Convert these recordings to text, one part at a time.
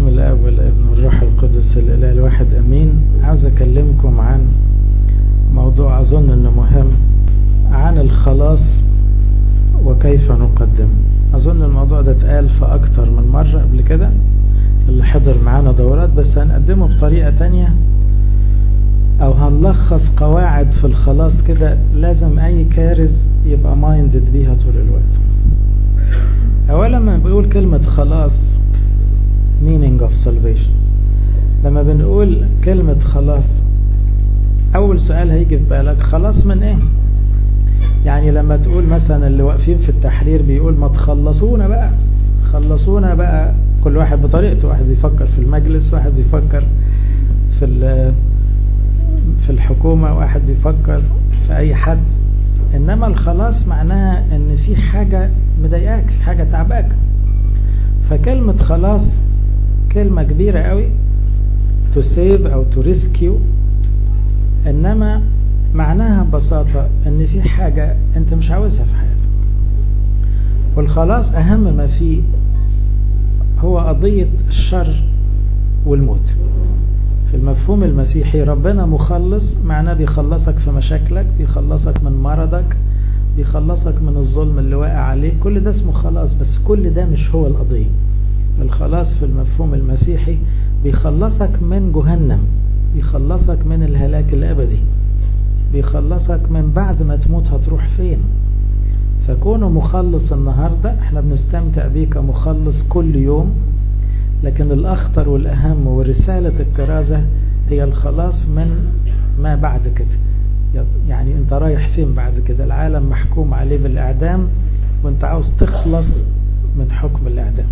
باسم الاب والابن والروح القدس الاله الواحد امين. عاوز اكلمكم عن موضوع اظن انه مهم، عن الخلاص وكيف نقدم. اظن الموضوع ده اتقال في اكتر من مرة قبل كده اللي حضر معانا دورات، بس هنقدمه بطريقة تانية او هنلخص قواعد في الخلاص كده لازم اي كارز يبقى مايندد بيها طول الوقت. اولا لما بنقول كلمة خلاص meaning of salvation، لما بنقول كلمة خلاص اول سؤال هيجي في بالك خلاص من ايه؟ يعني لما تقول مثلا اللي واقفين في التحرير بيقول ما تخلصونا بقى، خلصونا بقى، كل واحد بطريقته، واحد بيفكر في المجلس، واحد بيفكر في الحكومة، واحد بيفكر في اي حد. انما الخلاص معناها ان في حاجة مضايقاك، في حاجة تعباك. فكلمة خلاص كلمة كبيرة قوي، to save او to rescue، انما معناها ببساطة ان في حاجة انت مش عاوزها في حياتك. والخلاص اهم ما فيه هو قضية الشر والموت. في المفهوم المسيحي ربنا مخلص، معناه بيخلصك في مشاكلك، بيخلصك من مرضك، بيخلصك من الظلم اللي واقع عليك، كل ده اسمه خلاص. بس كل ده مش هو القضية. الخلاص في المفهوم المسيحي بيخلصك من جهنم، بيخلصك من الهلاك الأبدي، بيخلصك من بعد ما تموت هتروح فين. فكونه مخلص النهاردة احنا بنستمتع بيه كمخلص كل يوم، لكن الأخطر والأهم ورسالة الكرازة هي الخلاص من ما بعد كده. يعني انت رايح فين بعد كده؟ العالم محكوم عليه بالإعدام وانت عاوز تخلص من حكم الإعدام.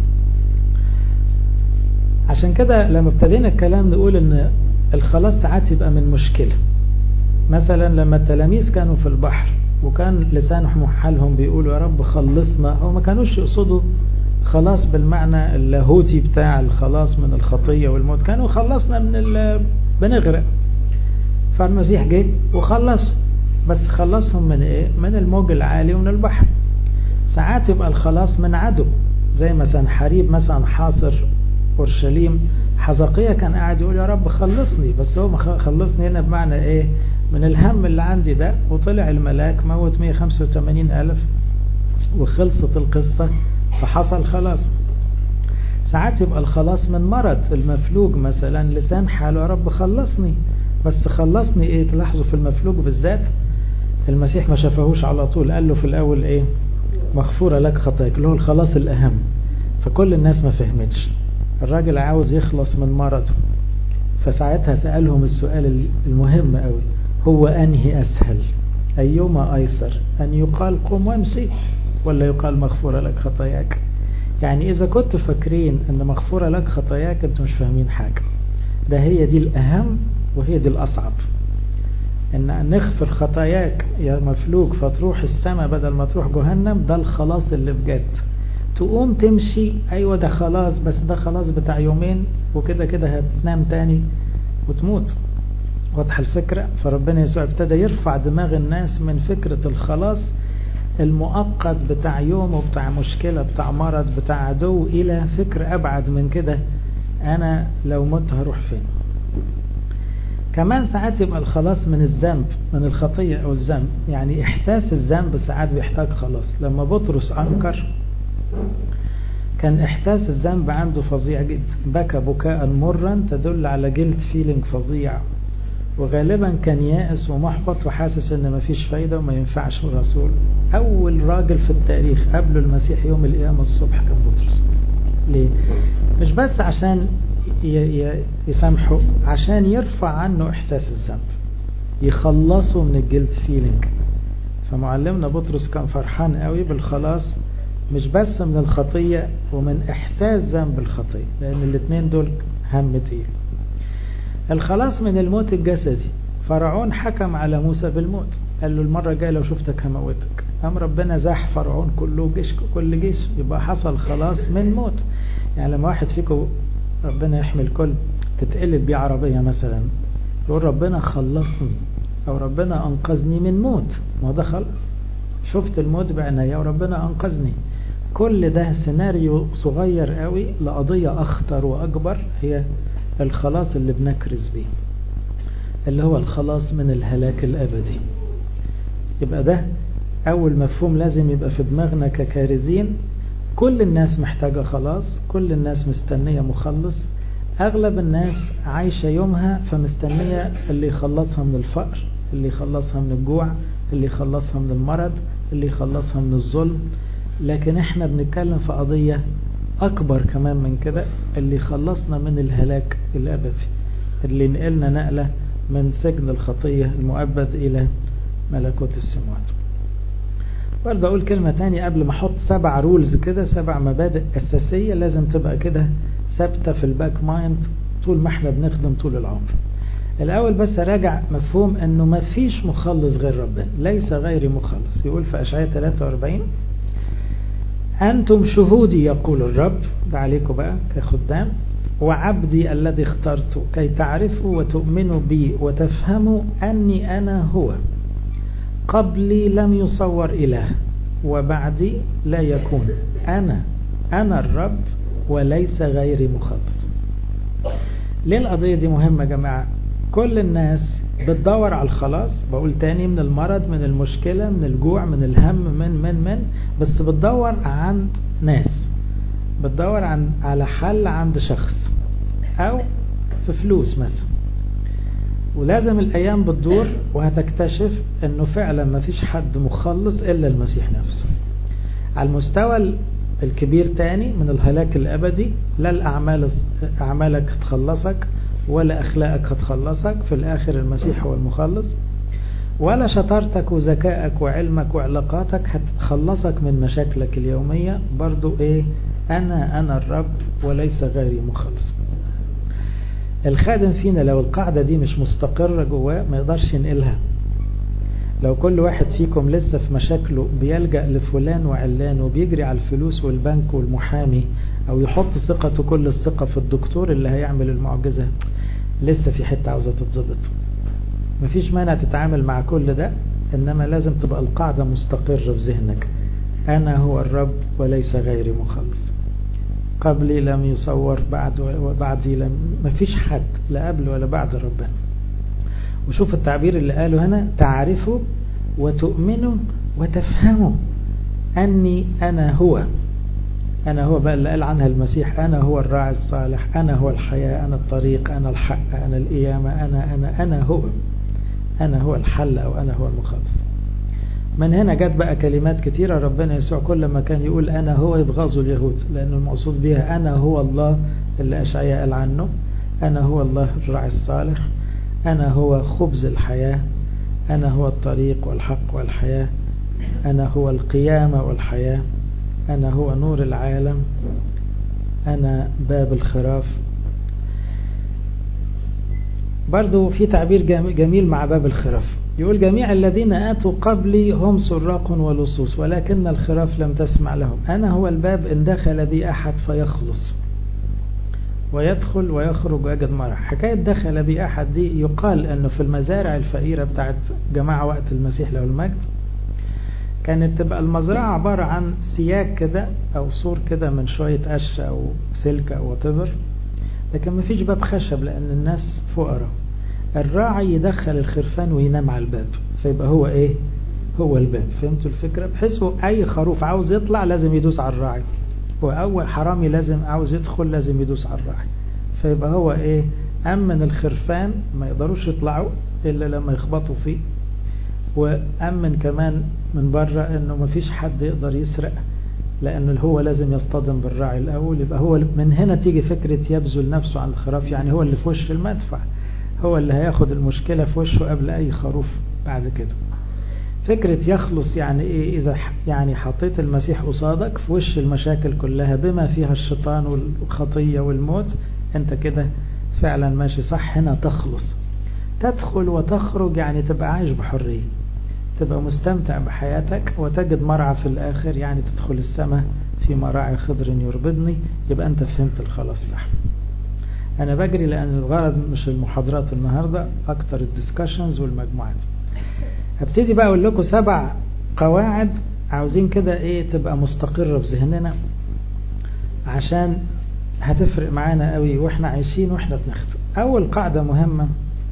عشان كده لما ابتدينا الكلام نقول ان الخلاص ساعات يبقى من مشكلة. مثلا لما التلاميذ كانوا في البحر وكان لسانهم حالهم بيقولوا يا رب خلصنا، او ما كانوش يقصدوا خلاص بالمعنى اللاهوتي بتاع الخلاص من الخطية والموت، كانوا خلصنا من بنغرق. فالمسيح جه وخلص، بس خلصهم من ايه؟ من الموج العالي ومن البحر. ساعات يبقى الخلاص من عدو، زي مثلا حريب مثلا حاصر اورشليم، حزقية كان قاعد يقول يا رب خلصني، بس هو خلصني هنا بمعنى ايه؟ من الهم اللي عندي ده. وطلع الملاك موت 185,000 وخلصت القصة، فحصل خلاص. ساعات يبقى الخلاص من مرض، المفلوج مثلا لسان حاله يا رب خلصني، بس خلصني ايه؟ تلاحظوا في المفلوج بالذات المسيح ما شافهوش على طول، قال له في الاول ايه؟ مغفورة لك خطاياك، اللي هو الخلاص الاهم. فكل الناس ما فهمتش، الراجل عاوز يخلص من مرضه، فساعتها سألهم السؤال المهم قوي، هو أنهي أسهل؟ أيما أيسر، أن يقال قم وامشي ولا يقال مغفورة لك خطاياك؟ يعني إذا كنت فاكرين أن مغفورة لك خطاياك أنتم مش فاهمين حاجة. ده هي دي الأهم وهي دي الأصعب، أن نغفر خطاياك يا مفلوك فتروح السماء بدل ما تروح جهنم. ده الخلاص اللي بجد. تقوم تمشي، أيوة ده خلاص، بس ده خلاص بتاع يومين وكده كده هتنام تاني وتموت. واضحة الفكرة؟ فربنا يسوع ابتدى يرفع دماغ الناس من فكرة الخلاص المؤقت بتاع يوم وبتاع مشكلة بتاع مرض بتاع عدو إلى فكر أبعد من كده، أنا لو مت هروح فين. كمان ساعات يبقى الخلاص من الذنب، من الخطية أو الذنب. يعني إحساس الذنب ساعات بيحتاج خلاص. لما بطرس أنكر كان إحساس الذنب عنده فظيع جدا، بكى بكاء مرا تدل على جلد فيلينج فظيع، وغالبا كان يائس ومحبط وحاسس ان مفيش فايدة وما ينفعش الرسول. اول راجل في التاريخ قبله المسيح يوم القيامة الصبح كان بطرس. ليه؟ مش بس عشان يسامحه، عشان يرفع عنه احساس الذنب، يخلصه من الجلد فيلينج. فمعلمنا بطرس كان فرحان قوي بالخلاص، مش بس من الخطية ومن احساس ذنب الخطية، لان الاثنين دول هم تقيل. الخلاص من الموت الجسدي، فرعون حكم على موسى بالموت، قال له المرة الجاية لو شفتك هموتك. قام ربنا زاح فرعون كل جيش، يبقى حصل خلاص من موت. يعني لما واحد فيكم ربنا يحمي الكل تتقلب بيه عربية مثلا، يقول ربنا خلصني او ربنا انقذني من موت، ما ده خلاص، شفت الموت بعناية وربنا انقذني. كل ده سيناريو صغير قوي لقضية أخطر وأكبر، هي الخلاص اللي بنكرز بيه، اللي هو الخلاص من الهلاك الأبدي. يبقى ده أول مفهوم لازم يبقى في دماغنا ككارزين. كل الناس محتاجة خلاص، كل الناس مستنية مخلص، أغلب الناس عايشة يومها فمستنية اللي يخلصها من الفقر، اللي يخلصها من الجوع، اللي يخلصها من المرض، اللي يخلصها من الظلم. لكن احنا بنتكلم في قضية أكبر كمان من كده، اللي يخلصنا من الهلاك الأبدي، اللي نقلنا نقلة من سجن الخطية المؤبد إلى ملكوت السماوات. برضه أقول كلمة تانية قبل ما أحط 7 رولز كده، 7 مبادئ أساسية لازم تبقى كده ثابتة في الباك مايند طول ما احنا بنخدم طول العمر. الأول بس راجع مفهوم أنه ما فيش مخلص غير ربنا، ليس غير مخلص. يقول في أشعياء 43 أنتم شهودي يقول الرب، ده عليكم بقى كخدام، وعبدي الذي اخترته كي تعرفوا وتؤمنوا بي وتفهموا أني أنا هو، قبلي لم يصور إله وبعدي لا يكون، أنا الرب وليس غيري مخلص. ليه القضية دي مهمة يا جماعة؟ كل الناس بتدور على الخلاص، بقول تاني، من المرض، من المشكلة، من الجوع، من الهم، من بس بتدور عند ناس، بتدور على حل عند شخص أو في فلوس مثلا. ولازم الأيام بتدور وهتكتشف أنه فعلا ما فيش حد مخلص إلا المسيح نفسه. على المستوى الكبير تاني من الهلاك الأبدي، لا أعمالك هتخلصك ولا أخلاقك هتخلصك، في الآخر المسيح هو المخلص، ولا شطارتك وذكائك وعلمك وعلاقاتك هتخلصك من مشاكلك اليومية. برضو أنا الرب وليس غيري مخلص. الخادم فينا لو القاعدة دي مش مستقرة جواه ما يقدرش ينقلها. لو كل واحد فيكم لسه في مشاكله بيلجأ لفلان وعلان وبيجري على الفلوس والبنك والمحامي، أو يحط ثقته كل الثقة في الدكتور اللي هيعمل المعجزة، لسه في حتة عاوزة تتظبط. مفيش مانع تتعامل مع كل ده، إنما لازم تبقى القاعدة مستقرة في ذهنك. أنا هو الرب وليس غيري مخلص، قبلي لم يصور وبعدي لم، مفيش حد لا قبل ولا بعد ربنا. وشوف التعبير اللي قاله هنا، تعرفوا وتؤمنوا وتفهموا أني أنا هو. أنا هو بقى اللي قال عنها المسيح، أنا هو الراعي الصالح، أنا هو الحياة، أنا الطريق، أنا الحق، أنا القيامة، أنا هو الحل، أو أنا هو المخلص. من هنا جت بقى كلمات كتيرة. ربنا يسوع كل ما كان يقول أنا هو يبغضوا اليهود، لأنه المقصود بها أنا هو الله اللي أشعياء قال عنه، أنا هو الله الراعي الصالح، أنا هو خبز الحياة، أنا هو الطريق والحق والحياة، أنا هو القيامة والحياة، أنا هو نور العالم، أنا باب الخراف. برضو في تعبير جميل مع باب الخراف، يقول جميع الذين آتوا قبلي هم سراق ولصوص ولكن الخراف لم تسمع لهم. أنا هو الباب، إن دخل بي أحد فيخلص ويدخل ويخرج ويجد مرح. حكاية دخل بي أحد دي يقال أنه في المزارع الفقيرة بتاعت جماعة وقت المسيح له المجد، كانت تبقى المزرعة عبارة عن سياج كده أو سور كده من شوية قش أو سلك أو وطبر، لكن ما فيش باب خشب لأن الناس فقراء. الراعي يدخل الخرفان وينام على الباب، فيبقى هو هو الباب. فهمتوا الفكرة؟ بحيث أي خروف عاوز يطلع لازم يدوس على الراعي، وأول حرامي لازم عاوز يدخل لازم يدوس على الراعي. فيبقى هو أمن الخرفان ما يقدروش يطلعوا إلا لما يخبطوا فيه، وأمن كمان من بره إنه ما فيش حد يقدر يسرق، لأن هو لازم يصطدم بالراعي الأول. يبقى هو من هنا تيجي فكرة يبذل نفسه عن الخراف، يعني هو اللي في وش المدفع، هو اللي هياخد المشكلة في وشه قبل أي خروف بعد كده. فكرة يخلص يعني إذا يعني حطيت المسيح قصادك في وش المشاكل كلها بما فيها الشيطان والخطية والموت، أنت كده فعلا ماشي صح. هنا تخلص، تدخل وتخرج، يعني تبقى عايش بحرية، تبقى مستمتع بحياتك وتجد مرعى في الآخر، يعني تدخل السماء في مراعي خضر يربضني. يبقى أنت فهمت الخلاص صح. أنا بجري لأن الغرض مش المحاضرات النهاردة، أكتر الديسكشنز والمجموعات. هبتدي بقى أقول لكم 7 قواعد عاوزين كده ايه تبقى مستقرة في ذهننا، عشان هتفرق معانا قوي واحنا عايشين واحنا بنخدم. اول قاعدة مهمة،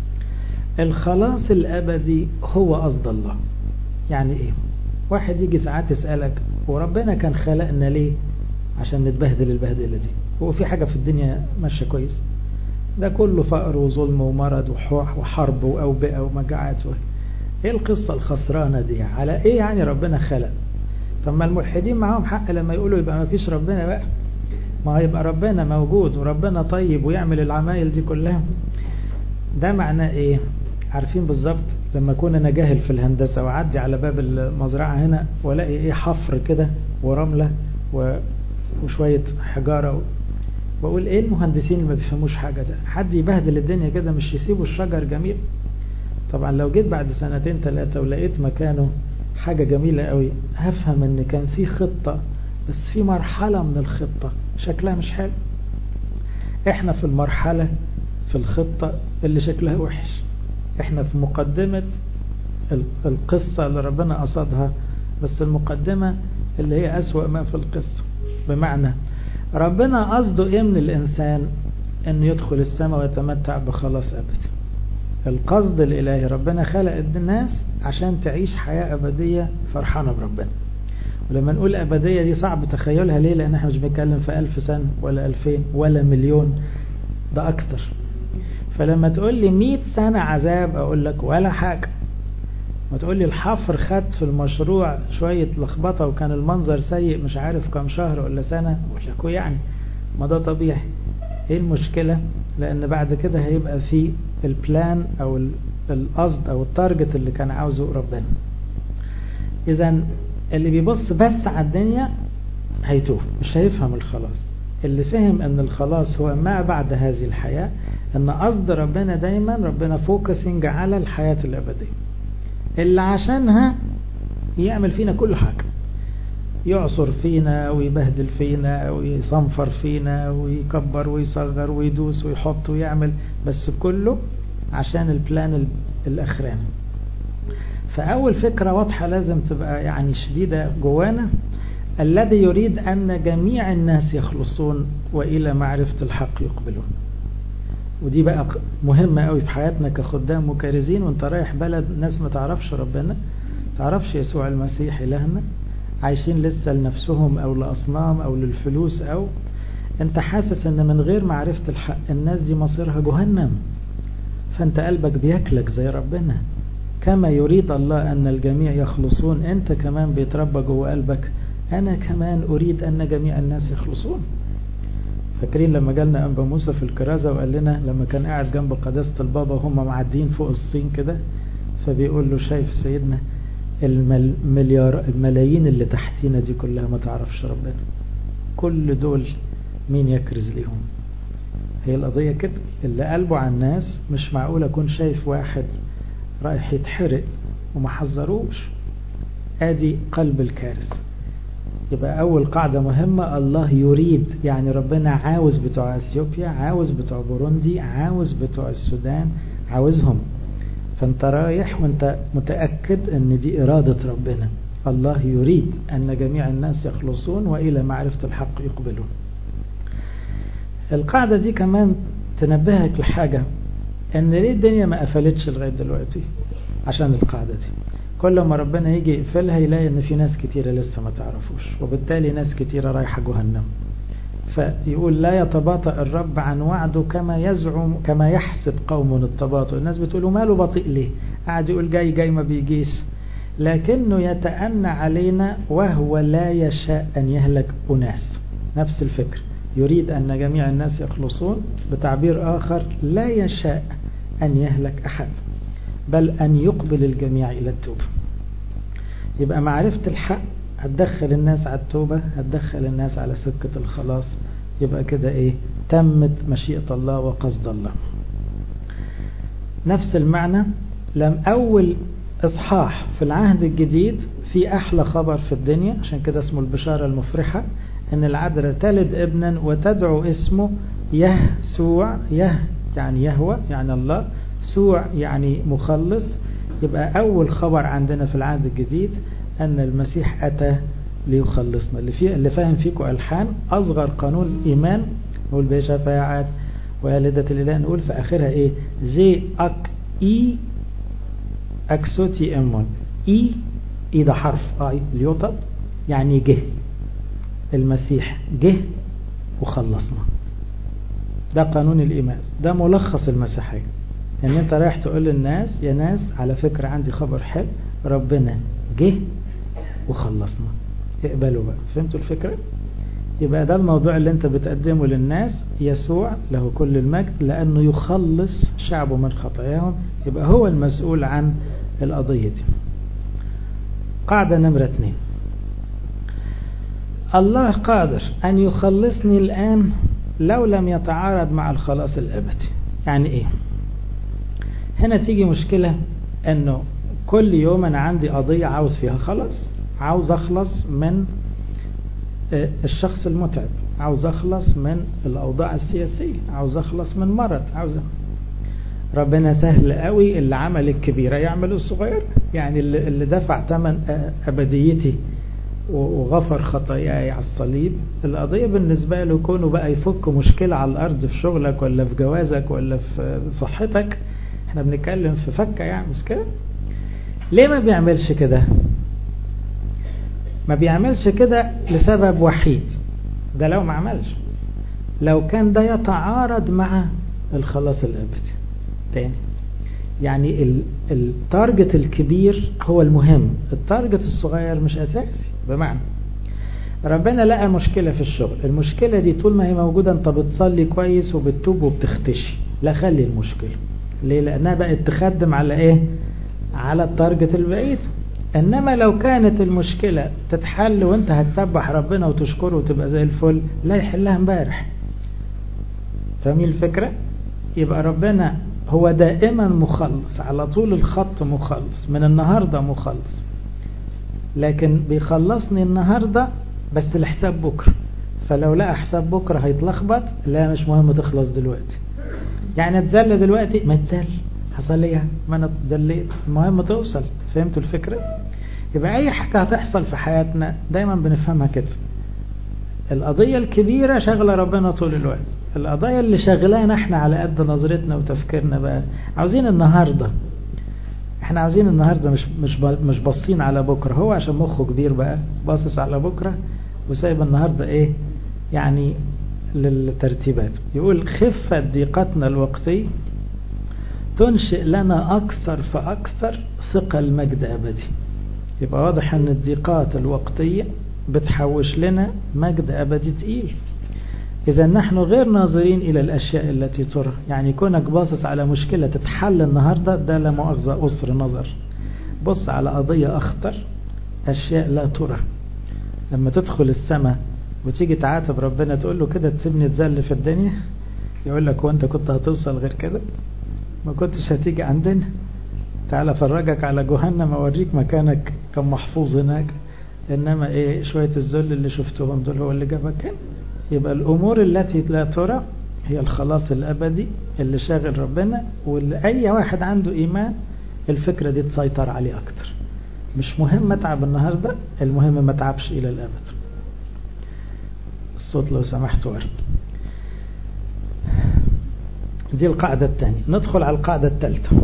الخلاص الابدي هو قصد الله. يعني ايه؟ واحد يجي ساعات يسألك وربنا كان خلقنا ليه عشان نتبهدل البهدلة دي؟ هو في حاجة في الدنيا ماشية كويس؟ ده كله فقر وظلم ومرض وحرب وأوبئة ومجاعات. ايه القصة الخسرانة دي؟ على ايه يعني ربنا خلق؟ طب ما الملحدين معاهم حق لما يقولوا يبقى ما فيش ربنا بقى، ما يبقى ربنا موجود وربنا طيب ويعمل العمايل دي كلها. ده معناه ايه؟ عارفين بالظبط لما اكون انا جاهل في الهندسة وعدي على باب المزرعة هنا والاقي ايه حفر كده ورملة وشوية حجارة، بقول ايه المهندسين اللي ما بيفهموش حاجة ده؟ حد يبهدل الدنيا كده مش يسيبوا الشجر جميل؟ طبعا لو جيت بعد 2 3 ولقيت مكانه حاجة جميلة قوي، هفهم ان كان في خطة، بس في مرحلة من الخطة شكلها مش حلو. احنا في المرحلة في الخطة اللي شكلها وحش، احنا في مقدمة القصة اللي ربنا قصدها، بس المقدمة اللي هي أسوأ ما في القصة. بمعنى ربنا قصده ايه من الانسان؟ انه يدخل السماء ويتمتع بخلاص ابدي. القصد الالهي ربنا خلق الناس عشان تعيش حياة ابدية فرحانة بربنا. ولما نقول ابدية دي صعب تخيلها، ليه؟ لان احنا مش بنتكلم في 1000 سنة ولا 2000 ولا مليون، ده اكتر. فلما تقول لي 100 سنة عذاب اقول لك ولا حاجة. ما تقول لي الحفر خد في المشروع شوية لخبطة وكان المنظر سيء مش عارف كم شهر ولا سنة، اقول لك يعني ما ده طبيعي. ايه المشكلة؟ لان بعد كده هيبقى في البلان او القصد او التارجت اللي كان عاوزه ربنا. اذا اللي بيبص بس على الدنيا هيتوه، مش هيفهم الخلاص. اللي فهم ان الخلاص هو ما بعد هذه الحياة، ان قصد ربنا دايما ربنا فوكسنج على الحياة الابدية اللي عشانها يعمل فينا كل حاجة، يعصر فينا ويبهدل فينا ويصنفر فينا ويكبر ويصغر ويدوس ويحط ويعمل، بس كله عشان البلان الأخراني. فأول فكرة واضحة لازم تبقى يعني شديدة جوانا، الذي يريد أن جميع الناس يخلصون وإلى معرفة الحق يقبلون. ودي بقى مهمة قوي في حياتنا كخدام وكارزين، وانت رايح بلد ناس ما تعرفش ربنا، تعرفش يسوع المسيح إلهنا، عايشين لسه لنفسهم أو لأصنام أو للفلوس، أو انت حاسس ان من غير معرفة الحق الناس دي مصيرها جهنم. فانت قلبك بياكلك زي ربنا، كما يريد الله أن الجميع يخلصون، انت كمان بيتربى جوه قلبك أنا كمان أريد أن جميع الناس يخلصون. فاكرين لما جالنا أنبا موسى في الكرازة وقال لنا لما كان قاعد جنب قداسة البابا وهم معدين فوق الصين كده، فبيقول له شايف سيدنا الملايين اللي تحتينا دي كلها ما تعرفش ربنا، كل دول مين يكرز ليهم؟ هي القضية كده، اللي قلبه على الناس مش معقول أكون شايف واحد رايح يتحرق وما حذروش. ادي قلب الكارثة. يبقى أول قاعدة مهمة، الله يريد، يعني ربنا عاوز بتوع اثيوبيا، عاوز بتوع بوروندي، عاوز بتوع السودان، عاوزهم. فانت رايح وانت متأكد ان دي إرادة ربنا. الله يريد أن جميع الناس يخلصون وإلى معرفة الحق يقبلون. القاعدة دي كمان تنبهك لحاجة، ان ليه الدنيا ما قفلتش لغاية دلوقتي؟ عشان القاعدة دي كل ما ربنا يجي يقفلها يلاقي ان في ناس كتيرة لسه ما تعرفوش، وبالتالي ناس كتيرة رايحة جهنم. فيقول لا يتباطأ الرب عن وعده كما يزعم كما يحسب قوم التباطؤ. الناس بتقولوا ماله بطيء ليه؟ قاعد يقول جاي ما بيجيش، لكنه يتأنى علينا وهو لا يشاء أن يهلك أناس. نفس الفكر، يريد أن جميع الناس يخلصون، بتعبير آخر لا يشاء أن يهلك أحد بل أن يقبل الجميع إلى التوبة. يبقى معرفة الحق هتدخل الناس على التوبة، هتدخل الناس على سكة الخلاص. يبقى كده ايه؟ تمت مشيئة الله وقصد الله. نفس المعنى لم أول إصحاح في العهد الجديد في أحلى خبر في الدنيا، عشان كده اسمه البشارة المفرحة، أن العذراء تلد ابنا وتدعو اسمه يسوع. يعني يهوى يعني الله، سوع يعني مخلص. يبقى أول خبر عندنا في العهد الجديد أن المسيح أتى ليخلصنا. اللي فاهم فيكم ألحان أصغر قانون إيمان نقول بشفاعة والدة الإله، نقول في آخرها إيه؟ جي أك إي أكسوتي أمون. إي ده حرف اليوطب، يعني جه المسيح، جه وخلصنا. ده قانون الإيمان، ده ملخص المسيحية. يعني أنت رايح تقول للناس يا ناس على فكرة عندي خبر حلو، ربنا جه وخلصنا، اقبلوا بقى. فهمتوا الفكرة؟ يبقى ده الموضوع اللي انت بتقدمه للناس. يسوع له كل المجد لأنه يخلص شعبه من خطاياهم، يبقى هو المسؤول عن القضية دي. قاعدة نمرة 2: الله قادر أن يخلصني الآن لو لم يتعارض مع الخلاص الأبدي. يعني إيه؟ هنا تيجي مشكلة، أنه كل يوم أنا عندي قضية عاوز فيها خلاص، عاوز أخلص من الشخص المتعب، عاوز أخلص من الأوضاع السياسية، عاوز أخلص من مرض، ربنا سهل قوي اللي عمل الكبيرة يعمل الصغير. يعني اللي دفع ثمن أبديتي وغفر خطاياي على الصليب، القضية بالنسبة له كونه بقى يفك مشكلة على الأرض في شغلك ولا في جوازك ولا في صحتك. احنا بنتكلم في فكة يعني، مش كده؟ ليه ما بيعملش كده؟ ما بيعملش كده لسبب وحيد، ده لو ما عملش، لو كان ده يتعارض مع الخلاص الأبدي. تاني، يعني التارجت الكبير هو المهم، التارجت الصغير مش أساسي. بمعنى ربنا لقى مشكلة في الشغل، المشكلة دي طول ما هي موجودة انت بتصلي كويس وبتتوب وبتختشي، لا خلي المشكلة. ليه؟ لأنها بقت تخدم على ايه؟ على التارجت البعيد. انما لو كانت المشكلة تتحل وانت هتسبح ربنا وتشكره وتبقى زي الفل، لا يحلها امبارح. فاهمين الفكرة؟ يبقى ربنا هو دائما مخلص، على طول الخط مخلص، من النهاردة مخلص، لكن بيخلصني النهاردة بس لحساب بكرة. فلو لقى حساب بكرة هيتلخبط، لا مش مهم تخلص دلوقتي. يعني اتزل دلوقتي، ما اتزل، حصل ايه؟ ما انا اتزليت، المهم توصل. فهمتوا الفكرة؟ يبقى اي حاجة هتحصل في حياتنا دايما بنفهمها كده. القضية الكبيرة شغلة ربنا طول الوقت، القضايا اللي شغلانا احنا على قد نظرتنا وتفكيرنا بقى. عاوزين النهاردة، احنا عاوزين النهاردة، مش باصين على بكرة. هو عشان مخه كبير بقى باصص على بكرة وسايب النهاردة ايه يعني للترتيبات. يقول خفة ضيقتنا الوقتي تنشئ لنا أكثر فأكثر ثقل مجد أبدي. يبقى واضح أن الضيقات الوقتية بتحوش لنا مجد أبدي تقيل. إذا نحن غير ناظرين إلى الأشياء التي ترى. يعني كونك باصص على مشكلة تتحل النهاردة، ده لا مؤاخذة قصر نظر. بص على قضية أخطر، أشياء لا ترى. لما تدخل السماء وتيجي تعاتب ربنا تقول له كده تسيبني تزل في الدنيا، يقول لك وانت كنت هتوصل غير كده؟ ما كنتش هتيجي عندنا؟ تعال فرجك على جهنم اوريك مكانك كم محفوظ هناك. انما ايه شوية الذل اللي شفتهم دول هو اللي جابك هنا. يبقى الامور التي لا ترى هي الخلاص الابدي اللي شاغل ربنا، واللي اي واحد عنده ايمان الفكرة دي تسيطر عليه اكتر. مش مهم اتعب النهاردة، المهم ما اتعبش الى الابد. الصوت لو سمحت ورد. دي القاعدة الثانية. ندخل على القاعدة الثالثة.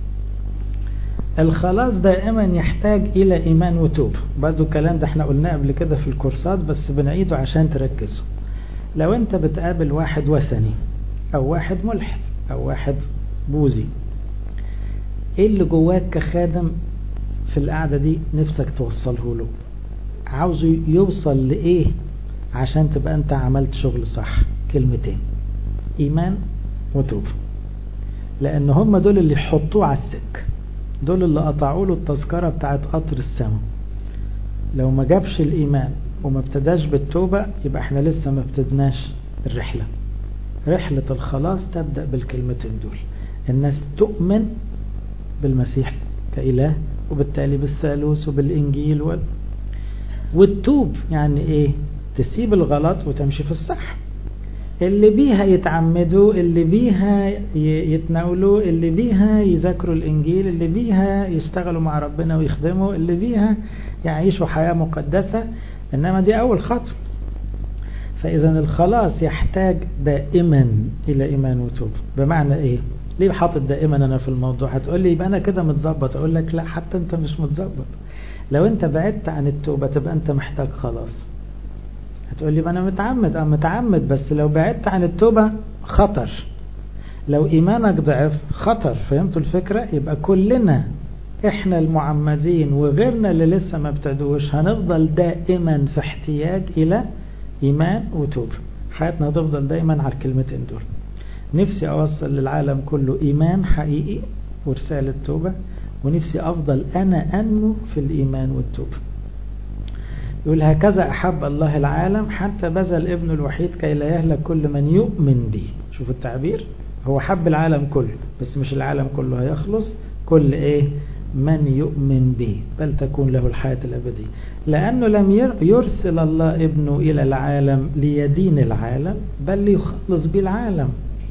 الخلاص دائما يحتاج إلى إيمان وتوب. برضو الكلام ده احنا قلناه قبل كده في الكورسات بس بنعيده عشان تركزوا. لو انت بتقابل واحد وثني أو واحد ملحد أو واحد بوذي، ايه اللي جواك كخادم في القعدة دي نفسك توصله له؟ عاوزه يوصل لإيه عشان تبقى انت عملت شغل صح؟ كلمتين: إيمان وتوب. لأن هم دول اللي يحطوه على السك، دول اللي قطعوا له التذكرة بتاعت قطر السماء. لو ما جابش الإيمان وما ابتداش بالتوبة يبقى احنا لسه ما ابتدناش الرحلة. رحلة الخلاص تبدأ بالكلمتين دول: الناس تؤمن بالمسيح كإله وبالتالي بالثالوث وبالإنجيل والتوب. يعني ايه؟ تسيب الغلط وتمشي في الصح. اللي بيها يتعمدوا، اللي بيها يتناولوا، اللي بيها يذاكروا الإنجيل، اللي بيها يشتغلوا مع ربنا ويخدموا، اللي بيها يعيشوا حياة مقدسة. إنما دي أول خطوة. فإذا الخلاص يحتاج دائما إلى إيمان وتوبة. بمعنى إيه؟ ليه حاطط دائما أنا في الموضوع؟ هتقول لي يبقى أنا كده متظبط. أقول لك لا، حتى أنت مش متظبط. لو أنت بعدت عن التوبة تبقى أنت محتاج خلاص. هتقول لي أنا متعمد. متعمد، بس لو بعدت عن التوبة خطر. لو إيمانك ضعف خطر. فهمتوا الفكرة؟ يبقى كلنا إحنا المعمدين وغيرنا اللي لسه ما ابتدوش هنفضل دائما في احتياج إلى إيمان وتوبة. حياتنا هتفضل دائما على الكلمتين دول. نفسي أوصل للعالم كله إيمان حقيقي ورسالة توبة، ونفسي أفضل أنا أنمو في الإيمان والتوبة. يقول هكذا أحب الله العالم حتى بذل ابنه الوحيد كي لا يهلك كل من يؤمن به. شوف التعبير، هو حب العالم كله، بس مش العالم كله هيخلص، كل إيه؟ من يؤمن به بل تكون له الحياة الأبدية. لأنه لم يرسل الله ابنه إلى العالم ليدين العالم، بل ليخلص به العالم.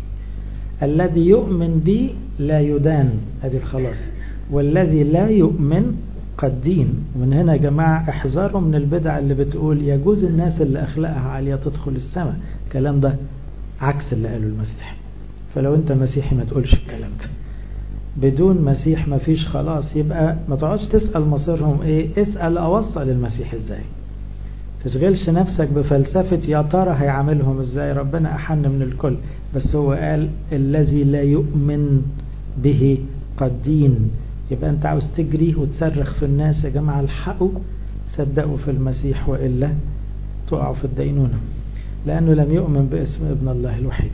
الذي يؤمن به لا يدان، هذه الخلاص، والذي لا يؤمن قد دين. ومن هنا يا جماعة احذروا من البدع اللي بتقول يجوز الناس اللي أخلاقها عالية تدخل السماء. الكلام ده عكس اللي قاله المسيح. فلو انت مسيحي ما تقولش الكلام ده. بدون مسيح ما فيش خلاص. يبقى ما تقعدش تسأل مصيرهم ايه، اسأل اوصل المسيح ازاي. تشغلش نفسك بفلسفة يا ترى هيعملهم ازاي. ربنا أحن من الكل، بس هو قال الذي لا يؤمن به قد دين. يبقى انت عاوز تجري وتصرخ في الناس يا جماعة الحقوا صدقوا في المسيح وإلا تقعوا في الدينونة، لأنه لم يؤمن باسم ابن الله الوحيد.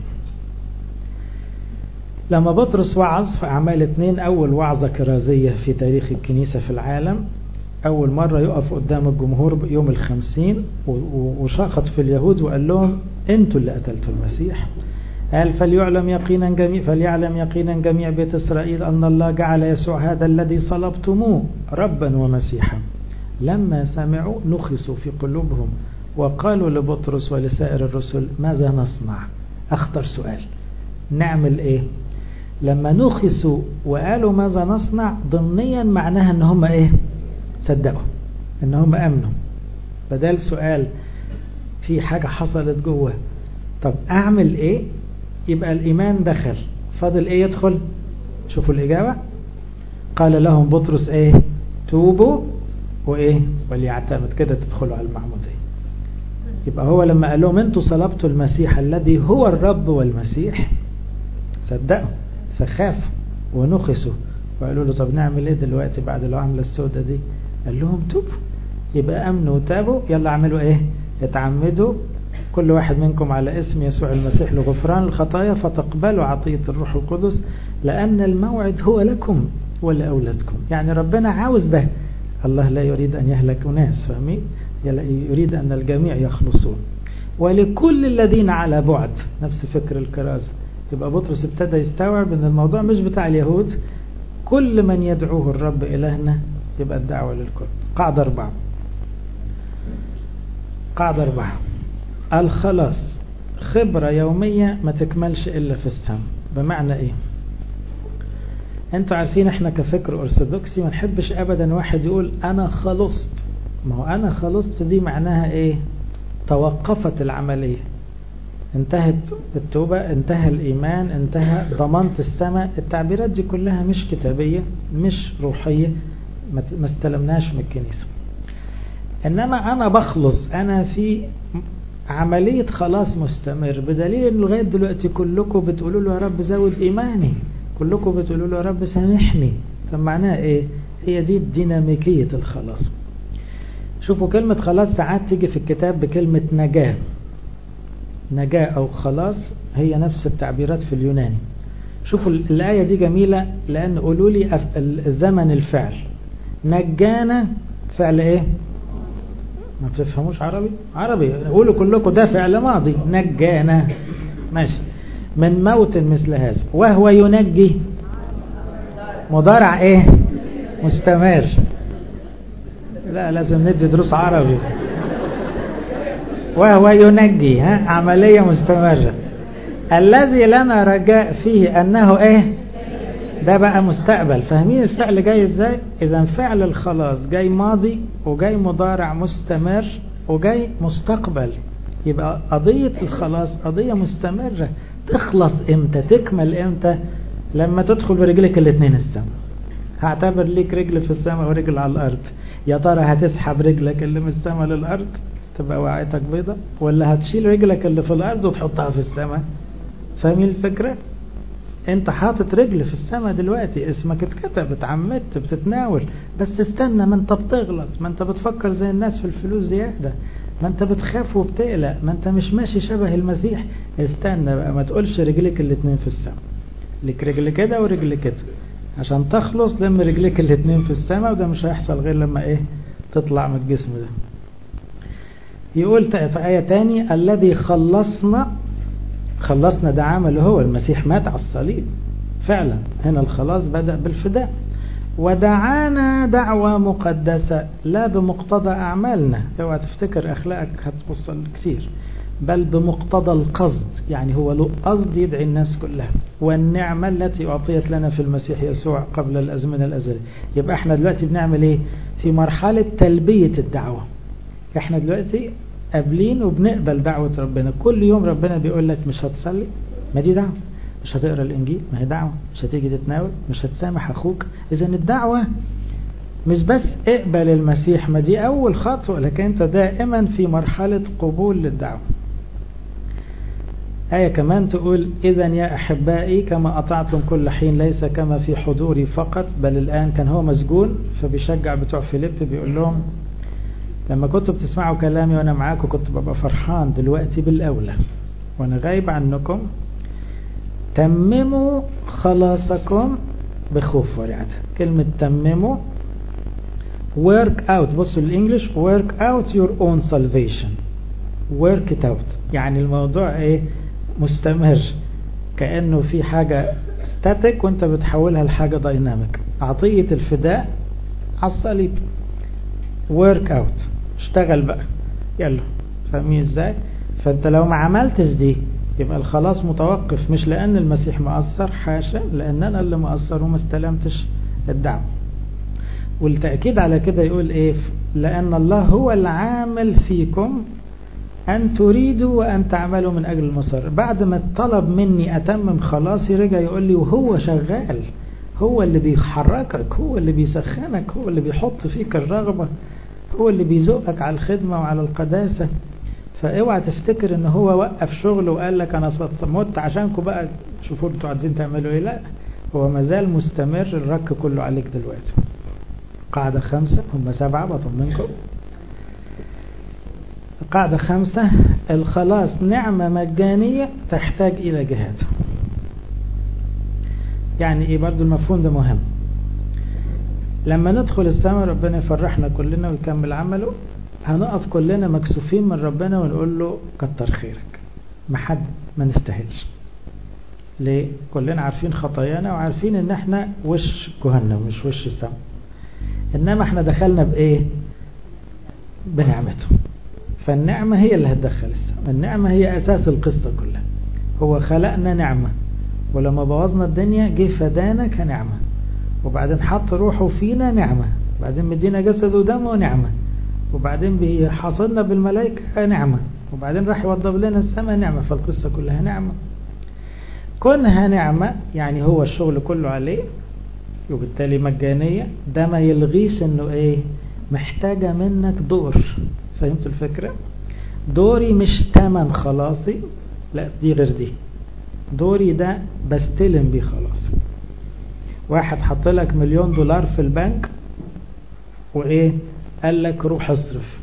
لما بطرس وعظ في أعمال 2 أول وعظة كرازية في تاريخ الكنيسة في العالم، أول مرة يقف قدام الجمهور يوم 50 وشاخط في اليهود وقال لهم أنتوا اللي قتلتوا المسيح. قال فليعلم يقينا جميع بيت إسرائيل أن الله جعل يسوع هذا الذي صلبتموه ربا ومسيحا. لما سمعوا نخسوا في قلوبهم وقالوا لبطرس ولسائر الرسل ماذا نصنع؟ أخطر سؤال، نعمل إيه؟ لما نخسوا وقالوا ماذا نصنع ضمنيا معناها ان هم ايه؟ صدقوا، ان هم امنوا. بدل سؤال في حاجة حصلت جوه، طب اعمل ايه؟ يبقى الايمان دخل، فاضل ايه يدخل؟ شوفوا الاجابة. قال لهم بطرس ايه؟ توبوا وايه؟ وليعتمد. كده تدخلوا على المعمودية. يبقى هو لما قال لهم انتوا صلبتوا المسيح الذي هو الرب والمسيح، صدقوا فخافوا ونخسوا وقالوا له طب نعمل ايه دلوقتي بعد العملة السوداء دي؟ قال لهم توبوا. يبقى امنوا وتابوا. يلا اعملوا ايه؟ اتعمدوا كل واحد منكم على اسم يسوع المسيح لغفران الخطايا فتقبلوا عطية الروح القدس لأن الموعد هو لكم ولأولادكم. يعني ربنا عاوز ده. الله لا يريد أن يهلك ناس، فاهمين؟ يريد أن الجميع يخلصون. ولكل الذين على بعد، نفس فكر الكرازة. يبقى بطرس ابتدى يستوعب ان الموضوع مش بتاع اليهود، كل من يدعوه الرب إلهنا يبقى الدعوة للكل. قاعدة 4. الخلاص خبرة يومية ما تكملش إلا في السماء. بمعنى إيه؟ أنتوا عارفين إحنا كفكر أرثوذكسي ما نحبش أبدا واحد يقول أنا خلصت. ما هو أنا خلصت دي معناها إيه؟ توقفت العملية، انتهت التوبة، انتهى الإيمان، انتهى ضمانة السماء. التعبيرات دي كلها مش كتابية، مش روحية، ما استلمناش من الكنيسة. إنما أنا بخلص، أنا في عملية خلاص مستمر، بدليل إن لغاية دلوقتي كلكم بتقولوا له يا رب زود إيماني، كلكم بتقولوا له يا رب سامحني. فمعناها إيه؟ هي دي ديناميكية الخلاص. شوفوا كلمة خلاص ساعات تيجي في الكتاب بكلمة نجاة أو خلاص، هي نفس التعبيرات في اليوناني. شوفوا الآية دي جميلة، لأن قولوا لي الزمن الفعل نجانا فعل إيه؟ ما بتفهموش عربي قولوا كلكم ده فعل ماضي. نجانا ماشي من موت مثل هذا، وهو ينجي مضارع إيه؟ مستمر. لا لازم ندي دروس عربي. وهو ينجي، عملية مستمرة. الذي لنا رجاء فيه أنه إيه؟ ده بقى مستقبل. فاهمين الفعل جاي إزاي؟ إذا فعل الخلاص جاي ماضي وجاي مضارع مستمر وجاي مستقبل. يبقى قضية الخلاص قضية مستمرة. تخلص إمتى؟ تكمل إمتى؟ لما تدخل برجلك الاثنين السماء. هعتبر ليك رجل في السماء ورجل على الأرض. يا ترى هتسحب رجلك اللي من السماء للأرض تبقى وعيتك بيضة، ولا هتشيل رجلك اللي في الأرض وتحطها في السماء؟ فاهمين الفكرة؟ انت حاطط رجل في السماء دلوقتي، اسمك اتكتب، اتعمدت، بتتناول، بس استنى، ما انت بتغلط، ما انت بتفكر زي الناس في الفلوس زيادة، ما انت بتخاف وبتقلق، ما انت مش ماشي شبه المسيح. استنى بقى، ما تقولش رجلك الاتنين في السماء، لك رجل كده ورجل كده، عشان تخلص لما رجلك الاتنين في السماء. وده مش هيحصل غير لما ايه؟ تطلع من الجسم ده. يقول في آية تاني الذي خلصنا ده عمل هو المسيح، مات على الصليب فعلا. هنا الخلاص بدأ بالفداء. ودعانا دعوة مقدسة لا بمقتضى أعمالنا. اوعى تفتكر أخلاقك هتوصل كثير، بل بمقتضى القصد. يعني هو له قصد يدعي الناس كلها، والنعمة التي أعطيت لنا في المسيح يسوع قبل الأزمنة الأزلية. يبقى احنا دلوقتي بنعمل ايه؟ في مرحلة تلبية الدعوة. احنا دلوقتي قابلين وبنقبل دعوة ربنا. كل يوم ربنا بيقول لك مش هتصلي، ما دي دعوة. مش هتقرأ الإنجيل، ما هي دعوة. مش هتيجي تتناول، مش هتسامح أخوك. إذن الدعوة مش بس اقبل المسيح، ما دي أول خطوة، لكن أنت دائما في مرحلة قبول للدعوة. آية كمان تقول إذن يا أحبائي كما أطعتم كل حين، ليس كما في حضوري فقط بل الآن. كان هو مسجون، فبيشجع بتوع فيليب بيقول لهم لما كنتوا بتسمعوا كلامي وأنا معاكم كنت ببقى فرحان، دلوقتي بالأولى وأنا غايب عنكم تمموا خلاصكم بخوف ورعدة. كلمة تمموا work out. بصوا الإنجليش work out your own salvation. work it out يعني الموضوع إيه؟ مستمر، كأنه في حاجة static وانت بتحولها لحاجة دايناميك. عطية الفداء على الصليب. work out، اشتغل بقى يلا. فاهمين ازاي؟ فانت لو ما عملتش دي يبقى الخلاص متوقف، مش لأن المسيح مقصر، حاشا، لأن أنا اللي مقصر وما استلمتش الدعوة. والتأكيد على كده يقول ايه؟ لأن الله هو العامل فيكم أن تريدوا وأن تعملوا من أجل المسار. بعد ما طلب مني أتمم خلاصي رجع يقول لي وهو شغال، هو اللي بيحركك، هو اللي بيسخنك، هو اللي بيحط فيك الرغبة، هو اللي بيزقك على الخدمة وعلى القداسة. فاوعى تفتكر ان هو وقف شغله وقال لك انا مت عشانكم بقى شوفوا انتوا عايزين تعملوا ايه. لا، هو مازال مستمر، الرك كله عليك دلوقتي. قاعدة 5، هم 7 بطمنكم. قاعدة 5 الخلاص نعمة مجانية تحتاج الى جهاد. يعني ايه؟ برضو المفهوم ده مهم. لما ندخل السماء ربنا يفرحنا كلنا ويكمل عمله، هنقف كلنا مكسوفين من ربنا ونقول له كتر خيرك، ما نستاهلش. ليه؟ كلنا عارفين خطايانا وعارفين ان احنا وش جهنم مش وش السماء. انما احنا دخلنا بايه؟ بنعمته. فالنعمة هي اللي هتدخل السماء. النعمة هي اساس القصة كلها. هو خلقنا نعمة، ولما بوظنا الدنيا جه فدانا كنعمة، وبعدين حط روحه فينا نعمة، بعدين مدينا جسد ودمه نعمة، وبعدين بيحاصلنا بالملائكة نعمة، وبعدين راح يوضب لنا السماء نعمة. فالقصة كلها نعمة. كونها نعمة يعني هو الشغل كله عليه، وبالتالي مجانية. ده ما يلغيش انه ايه؟ محتاجة منك دور. فهمت الفكرة؟ دوري مش تمن خلاصي، لا دي غير دي. دوري ده بستلم بيه خلاص. واحد حط لك $1,000,000 في البنك وايه؟ قال لك روح اصرف.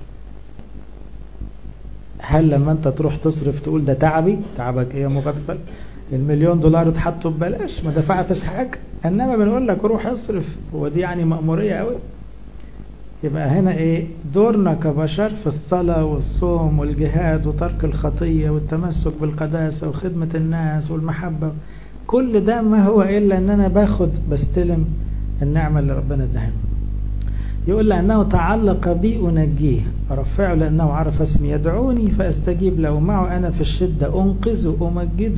هل لما انت تروح تصرف تقول ده تعبي؟ تعبك ايه يا مغفل؟ $1,000,000 اتحطوا ببلاش، ما دفعتش حاجة. انما بنقول لك روح اصرف، هو دي يعني مأمورية قوي؟ يبقى هنا ايه؟ دورنا كبشر في الصلاة والصوم والجهاد وترك الخطية والتمسك بالقداسة وخدمة الناس والمحبة، كل ده ما هو إلا أن أنا بستلم النعمة اللي ربنا اداها. يقول لأنه تعلق بي أنجيه، أرفعه لأنه عرف اسمي، يدعوني فأستجيب له، معه أنا في الشدة أنقذه أمجده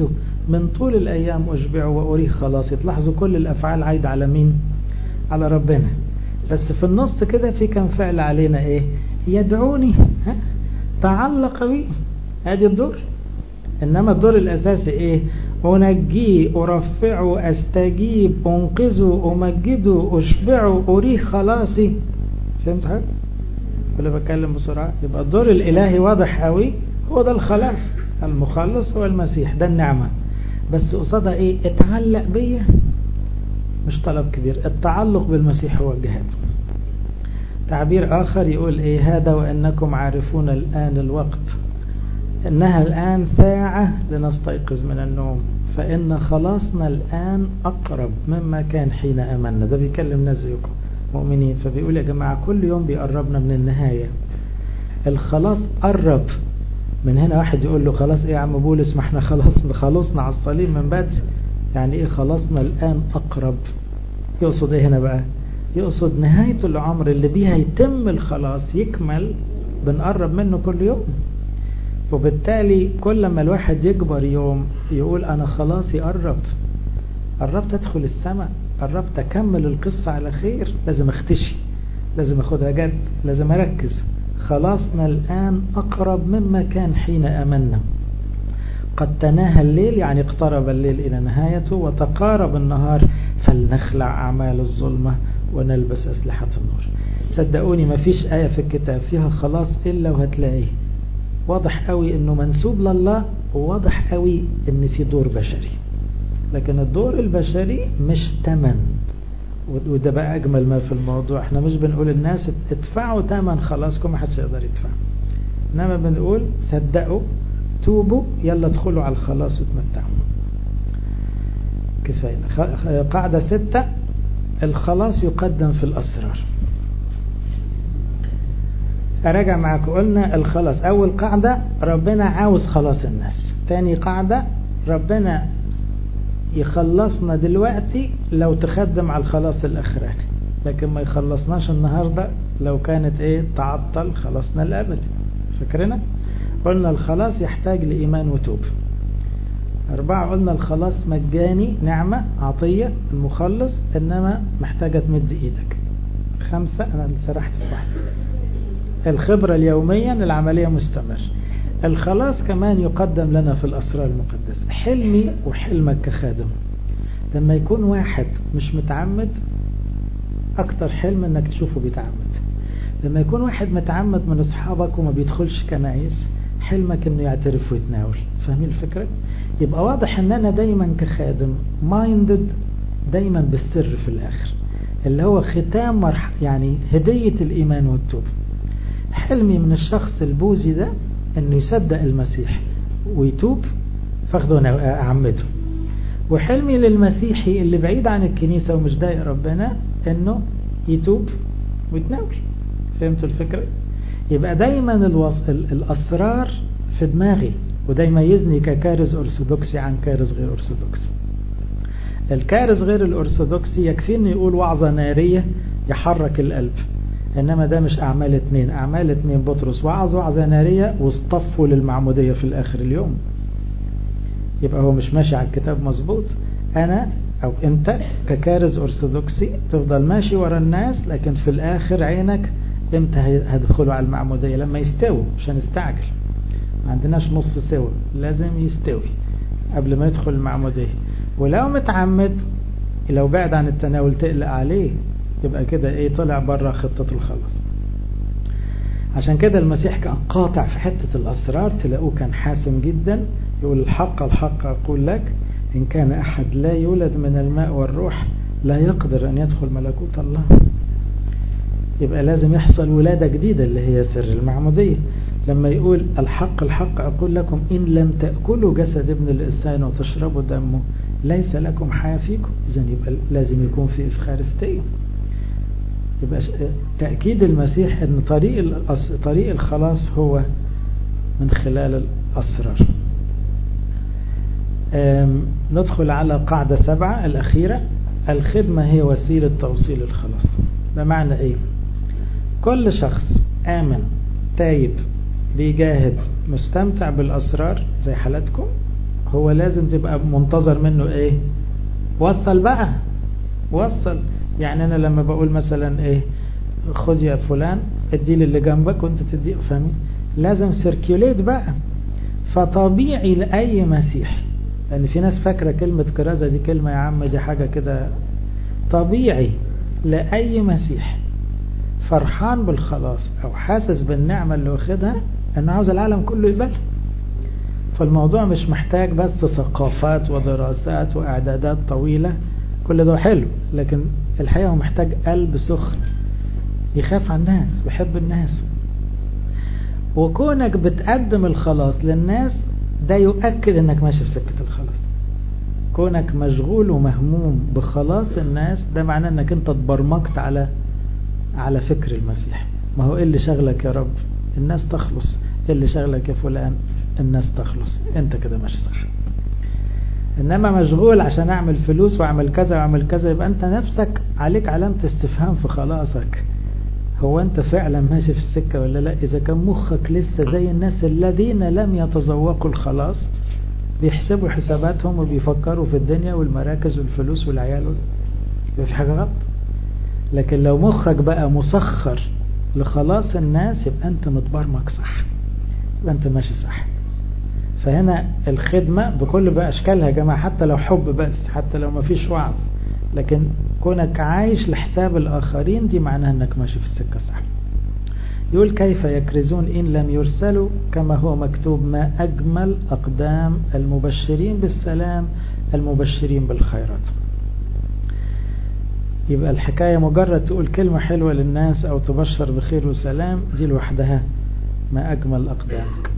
من طول الأيام أشبعه وأريه خلاصي. تلاحظوا كل الأفعال عايدة على مين؟ على ربنا. بس في النص كده في كم فعل علينا إيه؟ يدعوني، تعلق بي، هذه الدور. إنما الدور الأساسي إيه؟ أنجيه، أرفعه، أستجيب، أنقذه، أمجده، أشبعه، أريه خلاصي. فهمت حاجة؟ ولا بتكلم بسرعة؟ يبقى الدور الإلهي واضح قوي، هو ده الخلاص. المخلص هو المسيح، ده النعمة. بس قصادها إيه؟ اتعلق بيا، مش طلب كبير. التعلق بالمسيح هو الجهاد. تعبير آخر يقول إيه؟ هذا وإنكم عارفون الآن الوقت، إنها الآن ساعة لنستيقظ من النوم، فإن خلاصنا الآن أقرب مما كان حين أمنا. ده بيكلم ناس زيكم مؤمنين، فبيقول يا جماعة كل يوم بيقربنا من النهاية. الخلاص قرب. من هنا واحد يقول له خلاص إيه يا عم بولس، ما احنا خلصنا على الصليب من بدري. يعني إيه خلاصنا الآن أقرب؟ يقصد إيه هنا بقى؟ يقصد نهاية العمر اللي بيها يتم الخلاص، يكمل، بنقرب منه كل يوم. وبالتالي كل ما الواحد يكبر يوم يقول أنا خلاصي قربت أدخل السماء، قربت أكمل القصة على خير، لازم اختشي، لازم أخدها جد، لازم أركز. خلاصنا الآن أقرب مما كان حين أمنا. قد تناهى الليل، يعني اقترب الليل إلى نهايته، وتقارب النهار، فلنخلع أعمال الظلمة ونلبس أسلحة النور. صدقوني ما فيش آية في الكتاب فيها خلاص إلا وهتلاقيه واضح قوي انه منسوب لله، وواضح قوي ان في دور بشري. لكن الدور البشري مش تمن، وده بقى اجمل ما في الموضوع. احنا مش بنقول الناس ادفعوا تمن خلاصكم، ما حدش يقدر يدفع، انما بنقول صدقوا، توبوا، يلا ادخلوا على الخلاص وتمتعوا. كفاية. قاعدة 6، الخلاص يقدم في الأسرار. أراجع معاك. قلنا الخلاص، أول قاعدة ربنا عاوز خلاص الناس. تاني قاعدة ربنا يخلصنا دلوقتي لو تخدم على الخلاص الأخراني، لكن ما يخلصناش النهاردة لو كانت ايه تعطل خلاصنا الأبد. فكرنا قلنا الخلاص يحتاج لإيمان وتوب. 4 قلنا الخلاص مجاني، نعمة عطية المخلص، إنما محتاجة تمد إيدك. 5 أنا سرحت في واحد، الخبرة اليومية، العملية مستمر. الخلاص كمان يقدم لنا في الأسرار المقدسة. حلمي وحلمك كخادم، لما يكون واحد مش متعمد أكتر حلم أنك تشوفه بيتعمد. لما يكون واحد متعمد من أصحابك وما بيدخلش كنائس، حلمك أنه يعترف ويتناول. فاهمين الفكرة؟ يبقى واضح أن أنا دايما كخادم مايندد دايما بالسر في الآخر، اللي هو ختام يعني هدية الإيمان والتوبة. حلمي من الشخص البوذي ده انه يصدق المسيح ويتوب، فاخده انا اعمده. وحلمي للمسيحي اللي بعيد عن الكنيسة ومش ضايق ربنا انه يتوب ويتناول. فهمتوا الفكرة؟ يبقى دايما الاسرار في دماغي، وده يميزني ككارز ارثوذكسي عن كارز غير ارثوذكسي. الكارز غير الارثوذكسي يكفي انه يقول وعظة نارية يحرك القلب، إنما ده مش أعمال 2. أعمال 2 بطرس وعظة نارية واصطفوا للمعمودية في الآخر اليوم. يبقى هو مش ماشي على الكتاب مظبوط. أنا أو أنت ككارز أرثوذكسي تفضل ماشي ورا الناس، لكن في الآخر عينك إمتى هتدخلوا على المعمودية؟ لما يستوي، مش هنستعجل، ما عندناش نص سوا، لازم يستوي قبل ما يدخل المعمودية. ولو متعمد لو بعد عن التناول تقلق عليه، يبقى كده ايه طلع بره خطة الخلاص. عشان كده المسيح كان قاطع في حتة الأسرار، تلاقوه كان حاسم جدا، يقول الحق الحق أقول لك إن كان أحد لا يولد من الماء والروح لا يقدر أن يدخل ملكوت الله. يبقى لازم يحصل ولادة جديدة اللي هي سر المعمودية. لما يقول الحق الحق أقول لكم إن لم تأكلوا جسد ابن الإنسان وتشربوا دمه ليس لكم حياة فيكم. إذن يبقى لازم يكون في إفخارستية. يبقى تأكيد المسيح أن طريق الخلاص هو من خلال الأسرار. ندخل على قاعدة 7 الأخيرة، الخدمة هي وسيلة توصيل الخلاص. بمعنى إيه؟ كل شخص آمن تايب بيجاهد مستمتع بالأسرار زي حالتكم هو لازم تبقى منتظر منه ايه؟ وصل بقى، وصل. يعني انا لما بقول مثلا ايه، خد يا فلان ادي اللي جنبك وانت تدي، فاهمين؟ لازم سيركيوليت بقى. فطبيعي لأي مسيح، لأن يعني في ناس فاكرة كلمة كرازة دي كلمة يا عم دي حاجة كده. طبيعي لأي مسيح فرحان بالخلاص أو حاسس بالنعمة اللي واخدها أنه عاوز العالم كله يقبلها. فالموضوع مش محتاج بس ثقافات ودراسات وإعدادات طويلة، كل ده حلو، لكن الحقيقة هو محتاج قلب سخن يخاف عن الناس ويحب الناس. وكونك بتقدم الخلاص للناس ده يؤكد انك ماشي في سكة الخلاص. كونك مشغول ومهموم بخلاص الناس ده معناه انك انت اتبرمجت على فكر المسيح. ما هو ايه اللي شغلك يا رب؟ الناس تخلص. ايه اللي شغلك يا فلان؟ الناس تخلص. انت كده ماشي صح. انما مشغول عشان اعمل فلوس واعمل كذا واعمل كذا، يبقى انت نفسك عليك علامة استفهام في خلاصك. هو انت فعلا ماشي في السكة ولا لا؟ اذا كان مخك لسه زي الناس الذين لم يتذوقوا الخلاص، بيحسبوا حساباتهم وبيفكروا في الدنيا والمراكز والفلوس والعيال، يبقى في حاجة غلط. لكن لو مخك بقى مسخر لخلاص الناس، يبقى انت متبرمج صح، يبقى انت ماشي صح. فهنا الخدمة بكل بقى اشكالها يا جماعة، حتى لو حب بس، حتى لو ما فيش وعظ، لكن كونك عايش لحساب الآخرين دي معناها انك ماشي في السكة صح. يقول كيف يكرزون إن لم يرسلوا، كما هو مكتوب ما أجمل أقدام المبشرين بالسلام المبشرين بالخيرات. يبقى الحكاية مجرد تقول كلمة حلوة للناس أو تبشر بخير وسلام دي لوحدها ما أجمل أقدامك.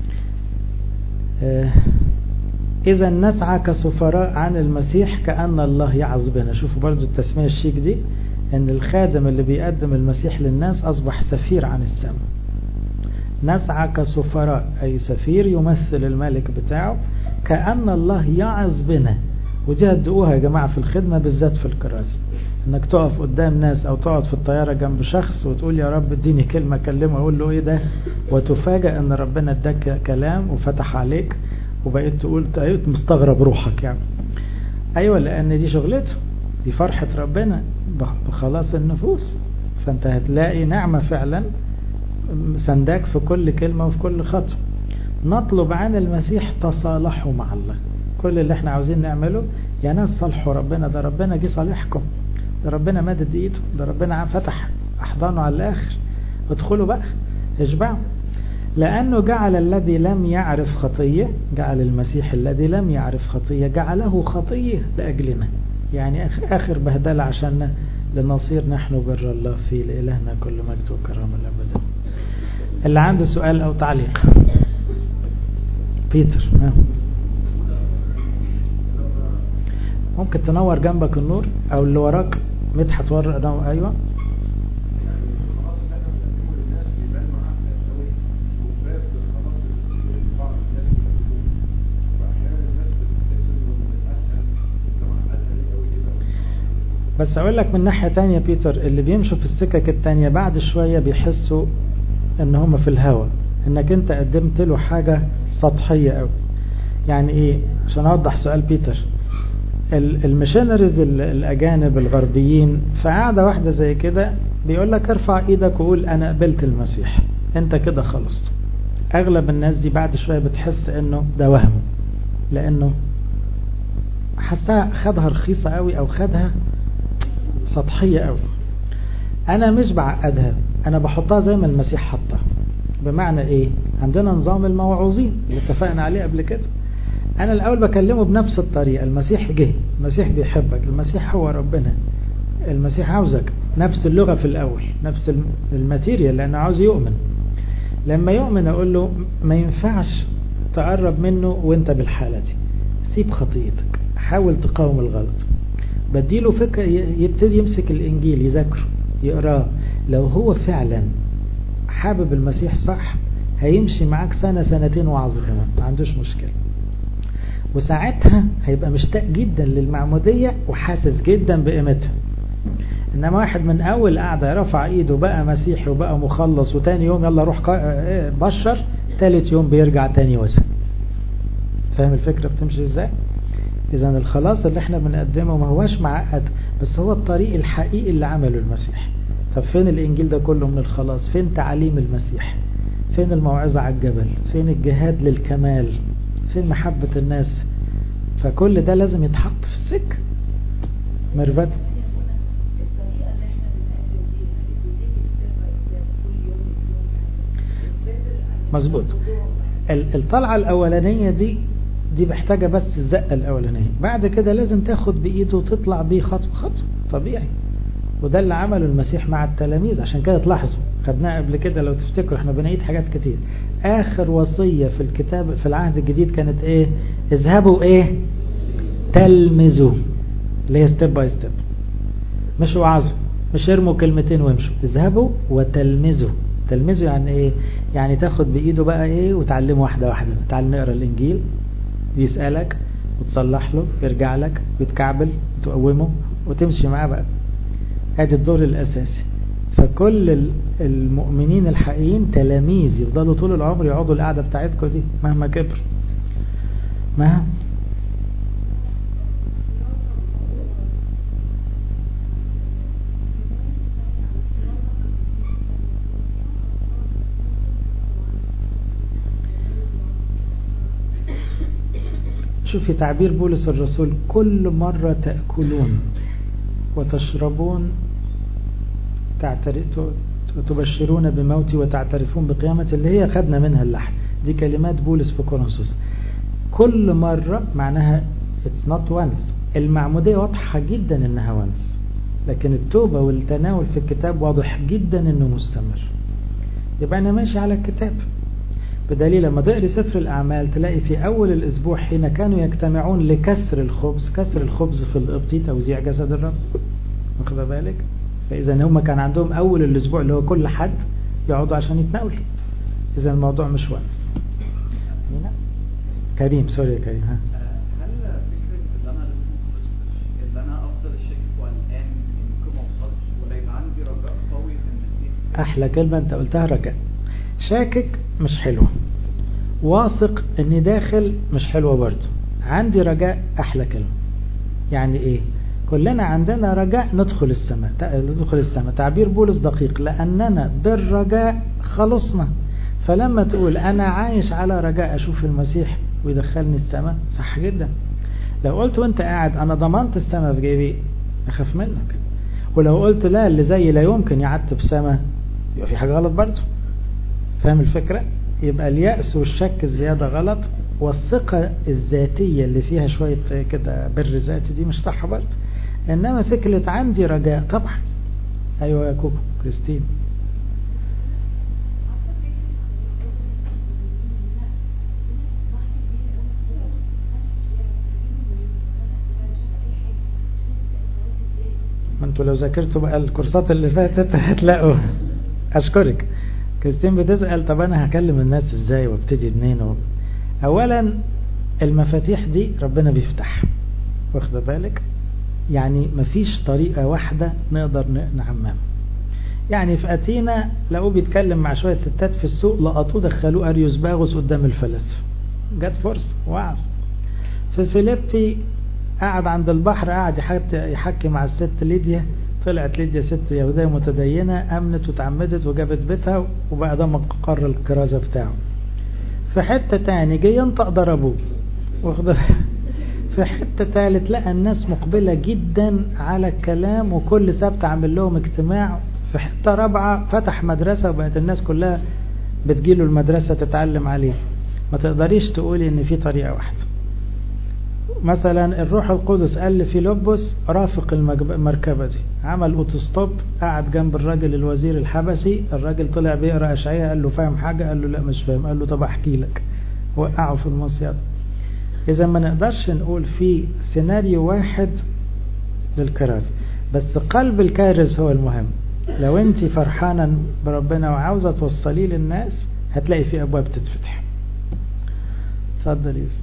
إذا نسعى كسفراء عن المسيح كأن الله يعظ بنا. شوفوا برضو التسمية الشيك دي، ان الخادم اللي بيقدم المسيح للناس اصبح سفير عن السماء. نسعى كسفراء اي سفير يمثل الملك بتاعه، كأن الله يعظ بنا. ودي هتدقوها يا جماعة في الخدمة بالذات في الكراسي، انك تقف قدام ناس او تقعد في الطيارة جنب شخص وتقول يا رب اديني كلمة اكلمه اقول له ايه ده، وتفاجأ ان ربنا اداك كلام وفتح عليك وبقيت تقول مستغرب روحك يعني. ايوه، لان دي شغلته، دي فرحة ربنا بخلاص النفوس. فانت هتلاقي نعمة فعلا سنداك في كل كلمة وفي كل خطوة. نطلب عن المسيح تصالحوا مع الله. كل اللي احنا عاوزين نعمله يا ناس صالحوا ربنا، ده ربنا جه صالحكم، ده ربنا مدد ايده، ده ربنا فتح احضانه على الاخر. ادخلوا بقى اشبعوا. لأنه جعل الذي لم يعرف خطية، جعل المسيح الذي لم يعرف خطية جعله خطية لأجلنا. يعني آخر بهدلة عشان لنصير نحن بر الله فيه. لإلهنا كل مجد وكرامة الأبد. اللي عنده سؤال أو تعليق؟ بيتر ممكن تنور جنبك النور أو اللي وراك مدحت ورق. أيوة بس اقول لك من ناحية تانية بيتر، اللي بيمشوا في السكك التانية بعد شوية بيحسوا ان هم في الهوا، انك انت قدمت له حاجة سطحية قوي. يعني ايه؟ عشان اوضح سؤال بيتر، الميشنريز الاجانب الغربيين في قاعدة واحدة زي كده بيقول لك ارفع ايدك وقول انا قبلت المسيح، انت كده خلصت. اغلب الناس دي بعد شوية بتحس انه ده وهم، لانه حسها خدها رخيصة قوي او خدها سطحية قوي. انا مش بعقدها، انا بحطها زي ما المسيح حطها. بمعنى ايه؟ عندنا نظام الموعوظين اللي اتفقنا عليه قبل كده. انا الاول بكلمه بنفس الطريقة. المسيح جه، المسيح بيحبك، المسيح هو ربنا، المسيح عاوزك. نفس اللغة في الاول، نفس الماتيريال، لانه عاوز يؤمن. لما يؤمن اقول له ما ينفعش تقرب منه وانت بالحالة دي، سيب خطيتك، حاول تقاوم الغلط. بديله فكرة يبتدي يمسك الانجيل يذاكره يقراه. لو هو فعلا حابب المسيح صح هيمشي معاك سنة سنتين وعظ كمان، ما عندوش مشكلة. وساعتها هيبقى مشتاق جدا للمعمودية وحاسس جدا بقيمتها. انما واحد من اول قاعدة رفع ايده بقى مسيحي وبقى مخلص، وتاني يوم يلا روح بشر، تالت يوم بيرجع تاني وزن. فاهم الفكرة بتمشي ازاي؟ اذا الخلاص اللي احنا بنقدمه ما هواش معقد، بس هو الطريق الحقيقي اللي عمله المسيح. طب فين الانجيل ده كله من الخلاص؟ فين تعاليم المسيح؟ فين الموعظة على الجبل؟ فين الجهاد للكمال؟ فين محبة الناس؟ فكل ده لازم يتحط في السكة. مرفت مظبوط. الطلعة الأولانية دي محتاجة بس الزقة الأولانية، بعد كده لازم تاخد بإيده وتطلع بيه خطوة خطوة طبيعي. وده اللي عمله المسيح مع التلاميذ. عشان كده تلاحظوا خدناها قبل كده لو تفتكروا، احنا بنعيد حاجات كتير. آخر وصية في الكتاب في العهد الجديد كانت ايه؟ اذهبوا ايه؟ تلمذوا، اللي هي ستيب باي ستيب، مش وعظوا، مش ارموا كلمتين وامشوا، اذهبوا وتلمذوا. تلمذوا يعني ايه؟ يعني تاخد بايده بقى ايه وتعلمه واحدة واحدة. تعال نقرأ الانجيل، يسألك وتصلح له، يرجع لك ويتكعبل وتقومه وتمشي معاه بقى. هذا الدور الاساسي. فكل المؤمنين الحقيقيين تلاميذ، يفضلوا طول العمر يقعدوا القعدة بتاعتكم دي مهما كبر. ما شوفي تعبير بولس الرسول: كل مرة تأكلون وتشربون تبشرون بموتي وتعترفون بقيامتي، اللي هي خدنا منها اللحن. دي كلمات بولس في كورنثوس. كل مرة معناها it's not once. المعمودية واضحة جدا انها once، لكن التوبة والتناول في الكتاب واضح جدا انه مستمر. يبقى انا ماشي على الكتاب. بدليل لما تقري سفر الأعمال تلاقي في أول الأسبوع حين كانوا يجتمعون لكسر الخبز. كسر الخبز في القبطي توزيع جسد الرب، واخد بالك؟ فإذا هم كان عندهم أول الأسبوع اللي هو كل حد يقعدوا عشان يتناولوا. إذا الموضوع مش وقت. كريم سوري يا كريم. هل فكرة إن أنا لسه إن أنا أفضل الشك والآن ممكن ما أوصلش ولا يبقى عندي رجاء قوي في المسيح؟ أحلى كلمة أنت قلتها، رجاء. شاكك مش حلوة، واثق اني داخل مش حلوة برضه. عندي رجاء احلى كلمة. يعني ايه؟ كلنا عندنا رجاء ندخل السماء. تعبير بولس دقيق: لاننا بالرجاء خلصنا. فلما تقول انا عايش على رجاء اشوف المسيح ويدخلني السماء، صح جدا. لو قلت وانت قاعد انا ضمنت السماء في جيبي، اخاف منك. ولو قلت لا، اللي زي لا يمكن يعتب سماء، يبقى في حاجة غلط برضه. فاهم الفكرة؟ يبقى اليأس والشك الزيادة غلط، والثقة الذاتية اللي فيها شوية كده بر ذاتي دي مش صح برضه. انما فكرة عندي رجاء طبعا. ايوه يا كوكو كريستين. ما انتوا لو ذاكرتوا بقى الكورسات اللي فاتت هتلاقوا. اشكرك. كريستين بتسأل طب انا هكلم الناس ازاي وابتدي منين؟ اولا المفاتيح دي ربنا بيفتح، واخد بالك؟ يعني مفيش طريقة واحدة نقدر نعمم. يعني في أثينا لقوه بيتكلم مع شوية ستات في السوق، لقطوه دخلوه أريوس باغوس قدام الفلاسفة، جت فرصة وعظ. في فيليبي قعد عند البحر، قعد يحكي مع الست ليديا. طلعت ليديا ست يهودية متدينة، أمنت وتعمدت وجابت بيتها، وبقى ده مقر الكرازة بتاعه. في حتة تاني جه ينطق ضربوه، واخد. في حتة ثالث لقى الناس مقبلة جدا على الكلام، وكل سبت عمل لهم اجتماع. في حتة رابعة فتح مدرسة، وبقت الناس كلها بتجيله المدرسة تتعلم عليه. ما تقدريش تقولي ان في طريقة واحدة. مثلا الروح القدس قال لفيلبس رافق المركبة دي، عمل اوتوستوب، قعد جنب الراجل الوزير الحبشي. الراجل طلع بيقرأ أشعياء، قال له فاهم حاجة؟ قال له لا مش فاهم. قال له طب احكي لك. وقعوا في المصيد. إذا ما نقدرش نقول في سيناريو واحد للكرازة، بس قلب الكارز هو المهم. لو انت فرحانة بربنا وعاوزة توصلي للناس، هتلاقي في أبواب تتفتح. اتفضل يوسف.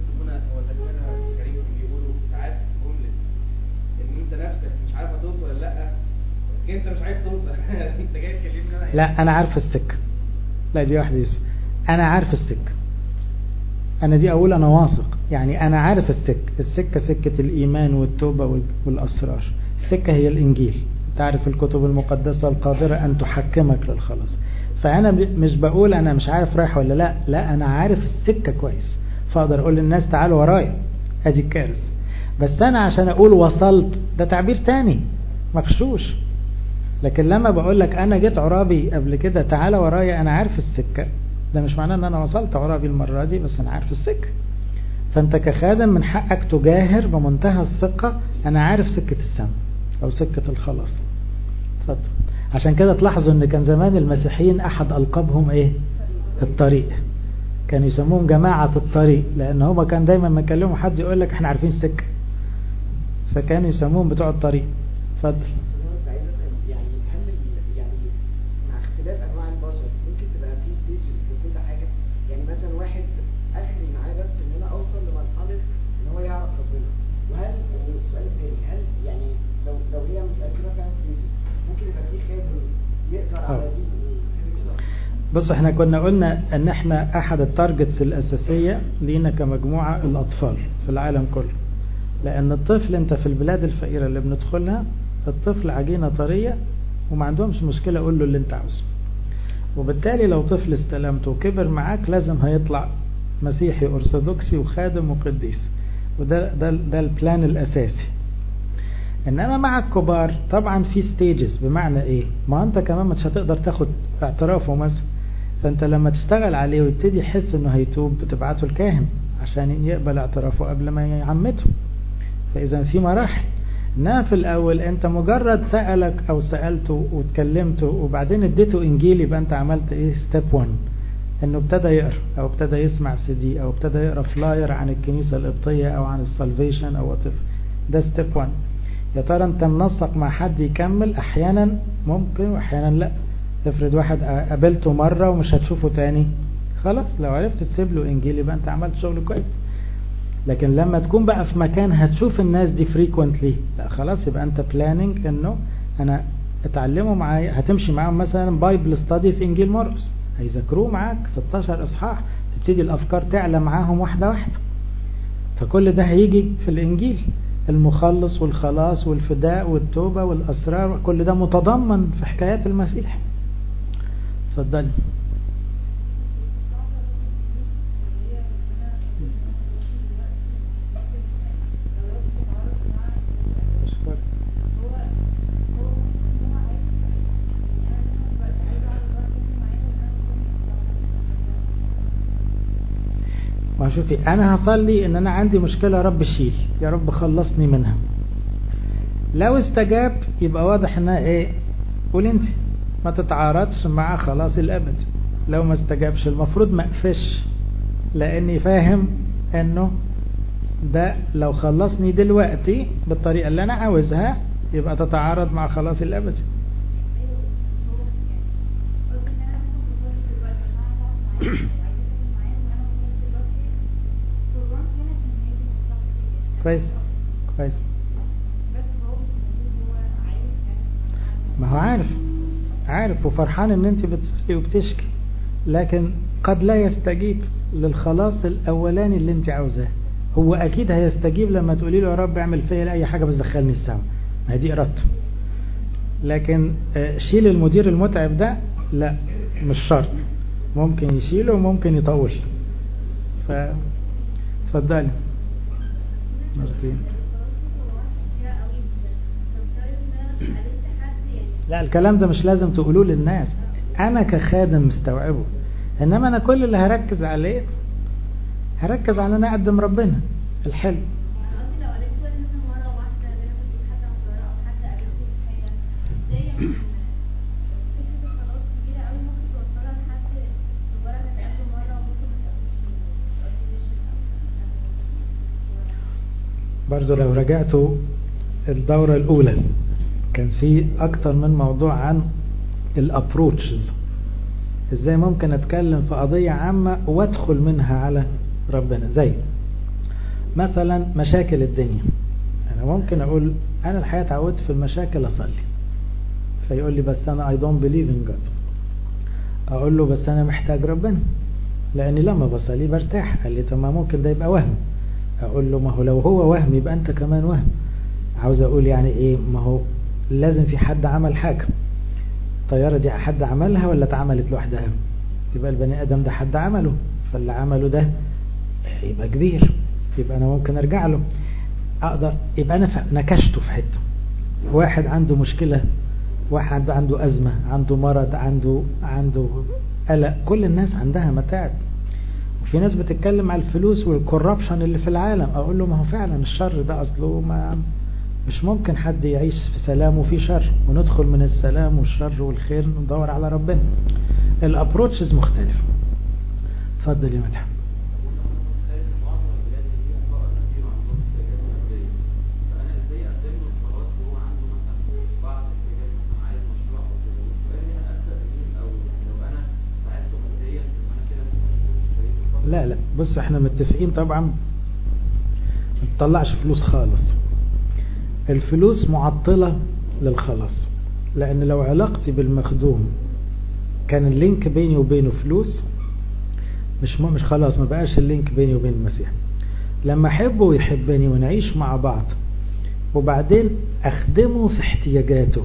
انت مش عايز توصل. انت جاي تكلمني لا انا عارف السكه. لا دي واحده يوسف، انا عارف السكه. أنا دي أقول أنا واثق، يعني أنا عارف السكة سكة الإيمان والتوبة والأسرار. السكة هي الإنجيل، تعرف الكتب المقدسة القادرة أن تحكمك للخلاص. فأنا مش بقول أنا مش عارف رايح ولا لا أنا عارف السكة كويس، فأقدر أقول للناس تعالوا ورايا، أدي الكارثة. بس أنا عشان أقول وصلت ده تعبير تاني مغشوش. لكن لما بقول لك أنا جيت عرابي قبل كده تعالى ورايا، أنا عارف السكة، ده مش معناه أن أنا وصلت عرابي المرة دي، بس أنا عارف السكة. فأنت كخادم من حقك تجاهر بمنتهى الثقة أنا عارف سكة السماء أو سكة الخلاص. اتفضل. عشان كده تلاحظوا أن كان زمان المسيحيين أحد ألقابهم إيه؟ الطريق. كانوا يسموهم جماعة الطريق، لأن هما كان دايما ما يكلموا حد يقول لك احنا عارفين السكة، فكانوا يسموهم بتوع الطريق. اتفضل. بص احنا كنا قلنا ان احنا احد التارجتس الاساسية لينا كمجموعة الاطفال في العالم كله، لان الطفل انت في البلاد الفقيرة اللي بندخلها الطفل عجينة طرية وما عندهمش مشكلة اقول له اللي انت عاوزه، وبالتالي لو طفل استلمته وكبر معاك لازم هيطلع مسيحي ارثوذكسي وخادم وقديس، وده البلان الاساسي. انما مع الكبار طبعا في ستيجز. بمعنى ايه؟ ما انت كمان مش هتقدر تاخد اعترافه مثلا، فانت لما تشتغل عليه ويبتدي يحس انه هيتوب بتبعته الكاهن عشان يقبل اعترافه قبل ما يعمته. فاذا في مراحل. انما في الاول انت مجرد سألك او سألته واتكلمته وبعدين اديته انجيل، يبقى انت عملت ايه؟ ستيب 1، انه ابتدى يقرأ او ابتدى يسمع CD او ابتدى يقرأ فلاير عن الكنيسة القبطية او عن السالفيشن او وات. ده ستيب 1. يا ترى انت منسق مع حد يكمل؟ احيانا ممكن واحيانا لا. افرض واحد قابلته مرة ومش هتشوفه تاني، خلاص لو عرفت تسيب له انجيل يبقى انت عملت شغل كويس. لكن لما تكون بقى في مكان هتشوف الناس دي فريكوينتلي، لا خلاص يبقى انت بلاننج انه انا اتعلموا معايا، هتمشي معاهم مثلا بايبل ستادي في انجيل مرقس، هيذاكروه معاك 16 اصحاح، تبتدي الافكار تعلى معاهم واحدة واحدة. فكل ده هيجي في الانجيل، المخلص والخلاص والفداء والتوبة والأسرار، كل ده متضمن في حكايات المسيح. تفضلي. ما شوفي انا هصلي ان انا عندي مشكلة، يا رب شيل، يا رب خلصني منها. لو استجاب يبقى واضح انها ايه؟ قول انت، ما تتعارضش مع خلاص الابد. لو ما استجابش المفروض ما اقفش، لاني فاهم انه ده لو خلصني دلوقتي بالطريقة اللي انا عاوزها يبقى تتعارض مع خلاص الابد. كويس كويس. ما هو عارف وفرحان ان انت بتصلي وبتشكي، لكن قد لا يستجيب للخلاص الاولاني اللي انت عاوزاه. هو اكيد هيستجيب لما تقولي له يا رب اعمل فيا اي حاجة بس دخلني السما، ما دي ارادته. لكن شيل المدير المتعب ده لا، مش شرط، ممكن يشيله وممكن يطول. فتفضلي. لا الكلام ده مش لازم تقولوه للناس، انا كخادم مستوعبه. انما انا كل اللي هركز عليه هركز على ان اقدم ربنا الحلو. برضو لو رجعتوا الدورة الأولى كان في أكتر من موضوع عن الابروتشز، ازاي ممكن اتكلم في قضية عامة وادخل منها على ربنا. زي مثلا مشاكل الدنيا، انا ممكن اقول انا الحياة اتعودت في المشاكل اصلي، فيقول لي بس انا I don't believe in God. اقول له بس انا محتاج ربنا. لاني لما بصلي برتاح. قال لي طب ما ممكن ده يبقى وهم. اقول له ما هو لو هو وهم يبقى انت كمان وهم. عاوز اقول يعني ايه؟ ما هو لازم في حد عمل حاجة. الطيارة دي حد عملها ولا اتعملت لوحدها؟ يبقى البني ادم ده حد عمله، فاللي عمله ده يبقى كبير، يبقى انا ممكن ارجع له، اقدر. يبقى انا نكشته في حته. واحد عنده مشكله، واحد عنده ازمه، عنده مرض، عنده قلق. كل الناس عندها متاعب. وفي ناس بتتكلم على الفلوس والكوربشن اللي في العالم. اقول له ما هو فعلا الشر ده اصله مش ممكن حد يعيش في سلام وفي شر، وندخل من السلام والشر والخير ندور على ربنا. الابروتشز مختلفه. اتفضل يا مدحت. لا بص، احنا متفقين طبعا ما تطلعش فلوس خالص. الفلوس معطلة للخلاص، لان لو علاقتي بالمخدوم كان اللينك بيني وبينه فلوس، مش خلاص، ما بقاش اللينك بيني وبين المسيح. لما احبه ويحبني ونعيش مع بعض وبعدين اخدمه في احتياجاته،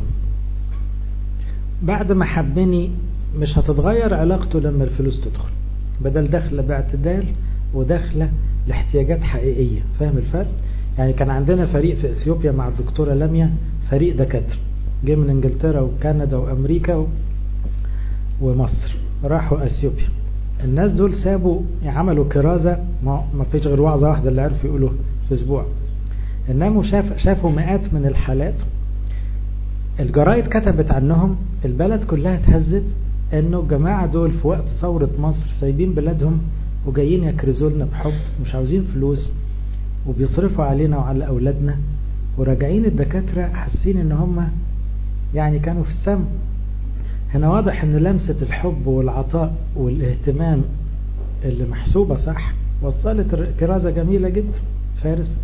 بعد ما حبني مش هتتغير علاقته لما الفلوس تدخل. بدل دخله باعتدال ودخله لاحتياجات حقيقية. فاهم الفرق؟ يعني كان عندنا فريق في اثيوبيا مع الدكتورة لميا، فريق دكاترة جه من انجلترا وكندا وامريكا ومصر، راحوا اثيوبيا. الناس دول سابوا عملوا كرازة، ما فيش غير وعظة واحدة اللي عرفوا يقولوا في اسبوع. انما شافوا مئات من الحالات. الجرايد كتبت عنهم، البلد كلها اتهزت انه الجماعة دول في وقت ثورة مصر سايبين بلادهم وجايين يكرزوا لنا بحب، مش عاوزين فلوس، وبيصرفوا علينا وعلى اولادنا، وراجعين الدكاترة حاسين ان هم يعني كانوا في السم. هنا واضح ان لمسة الحب والعطاء والاهتمام اللي محسوبة صح وصلت كرازة جميلة جدا. فارس.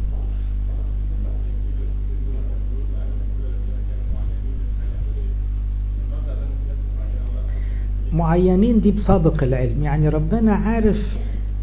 معينين دي بصادق العلم، يعني ربنا عارف،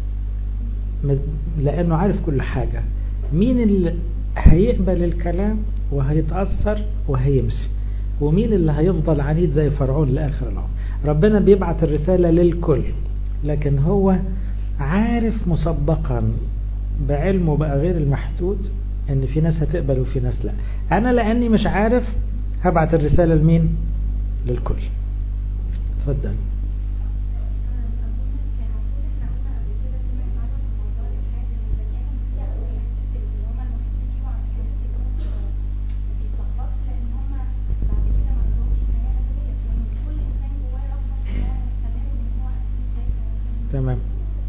لأنه عارف كل حاجة، مين اللي هيقبل الكلام وهيتأثر وهيمشي، ومين اللي هيفضل عنيد زي فرعون لآخر العمر. ربنا بيبعت الرسالة للكل، لكن هو عارف مسبقا بعلمه بقى غير المحدود ان في ناس هتقبل وفي ناس لا. انا لاني مش عارف هبعت الرسالة لمين؟ للكل. اتفضل. تمام.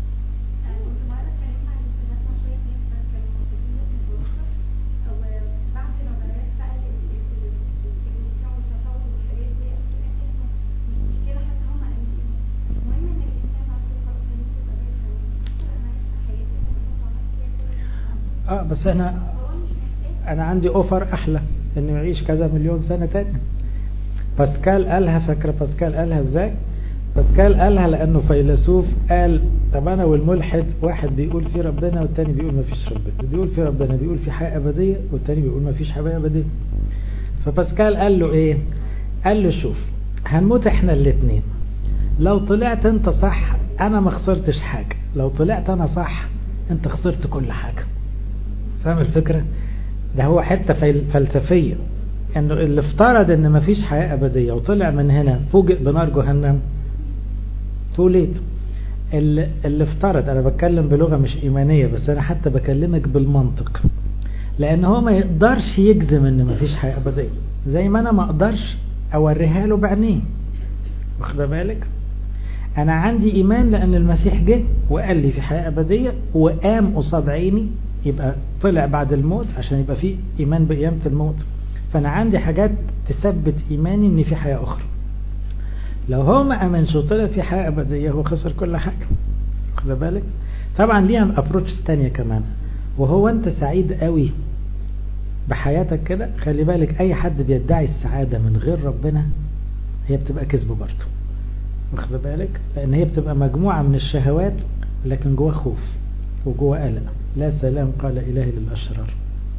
بس انا عندي اوفر احلى، انه يعيش كذا مليون سنة تاني. باسكال قالها، فاكرة باسكال قالها ازاي؟ باسكال قالها لانه فيلسوف قال طب انا والملحد، واحد بيقول في ربنا والتاني بيقول ما فيش ربنا، بيقول في ربنا بيقول في حياة ابدية والتاني بيقول ما فيش حياة ابدية. فباسكال قال له ايه؟ قال له شوف، هنموت احنا الاتنين، لو طلعت انت صح انا ما خسرتش حاجة، لو طلعت انا صح انت خسرت كل حاجة. فاهم الفكرة؟ ده هو حتة فلسفية، انه اللي افترض ان ما فيش حياة ابدية وطلع من هنا فوجئ بنار جهنم توليت. اللي افترض، انا بتكلم بلغة مش ايمانية بس انا حتى بكلمك بالمنطق، لان هو ما يقدرش يجزم ان ما فيش حياة ابدية، زي ما انا ما اقدرش اوريها له بعينيه. واخد بالك؟ انا عندي ايمان لان المسيح جه وقال لي في حياة ابدية وقام قصاد عيني، يبقى طلع بعد الموت عشان يبقى فيه ايمان بقيامة الموت. فانا عندي حاجات تثبت ايماني ان في حياة اخرى. لو هو ما امنش وطلع في حياة ابدية هو خسر كل حاجة. خد بالك؟ طبعا ليها ابروتش تانية كمان، وهو انت سعيد قوي بحياتك كده، خلي بالك اي حد بيدعي السعادة من غير ربنا هي بتبقى كذب برضه. واخد بالك؟ لان هي بتبقى مجموعة من الشهوات لكن جوه خوف وجوه قلق. لا سلام قال إلهي للأشرار.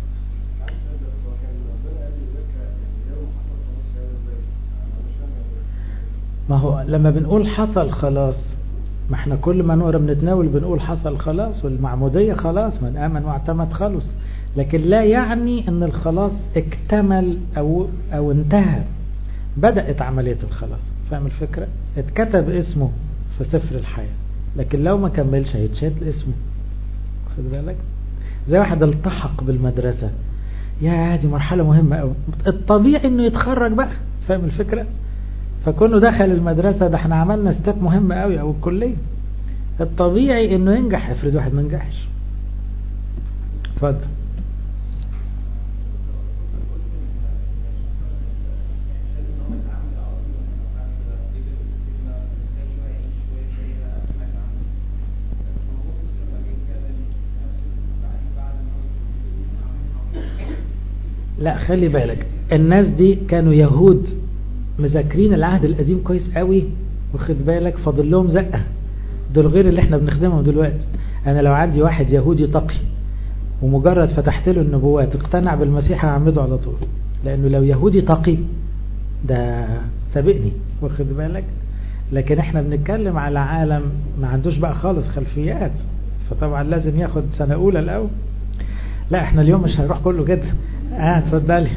ما هو لما بنقول حصل خلاص، ما احنا كل ما نقرا بنتناول بنقول حصل خلاص، والمعمودية خلاص من آمن واعتمد خلص، لكن لا يعني ان الخلاص اكتمل او انتهى. بدأت عملية الخلاص، فاهم الفكرة؟ اتكتب اسمه في سفر الحياة، لكن لو ما كملش هيتشال اسمه. خد بالك؟ زي واحد التحق بالمدرسة، يا دي مرحلة مهمة قوي، الطبيعي انه يتخرج بقى، فاهم الفكرة؟ فكونه دخل المدرسة، ده احنا عملنا ستيب مهمة قوي، او الكلية الطبيعي انه ينجح. افرض واحد ما نجحش. اتفضل. لا خلي بالك، الناس دي كانوا يهود مذاكرين العهد القديم كويس قوي، واخد بالك؟ فاضل لهم زقة، دول غير اللي احنا بنخدمهم دلوقتي. انا لو عندي واحد يهودي تقي ومجرد فتحت له النبوات اقتنع بالمسيح هعمده على طول، لانه لو يهودي تقي ده سابقني، واخد بالك؟ لكن احنا بنتكلم على عالم ما عندوش بقى خالص خلفيات، فطبعا لازم ياخد سنة اولى الاول. لا احنا اليوم مش هنروح كله كده. اتفضلي.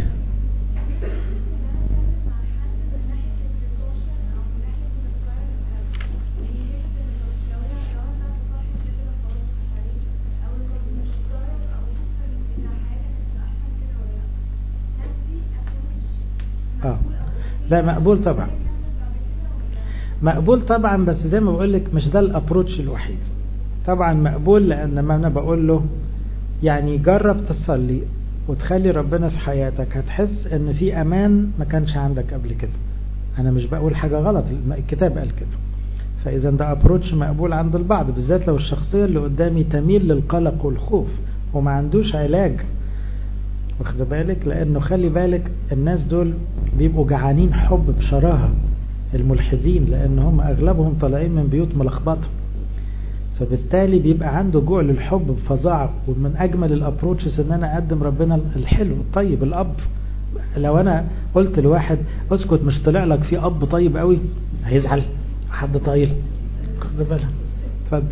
لا مقبول طبعا، مقبول طبعا، بس زي ما بقول لك مش ده الابروتش الوحيد. طبعا مقبول، لان ما انا بقول له يعني جرب تصلي وتخلي ربنا في حياتك، هتحس ان في امان ما كانش عندك قبل كده. انا مش بقول حاجة غلط، الكتاب قال كده. فاذا ده ابروتش مقبول عند البعض، بالذات لو الشخصية اللي قدامي تميل للقلق والخوف وما عندوش علاج، واخد بالك؟ لانه خلي بالك الناس دول بيبقوا جعانين حب بشراهة، الملحدين، لان هم اغلبهم طالعين من بيوت ملخبطة، فبالتالي بيبقى عنده جوع للحب بفظاعة. ومن اجمل الابروتشز ان انا اقدم ربنا الحلو الطيب، الاب. لو انا قلت لواحد اسكت مش طلع لك في اب طيب قوي، هيزعل حد طايل، خد بالك. اتفضل.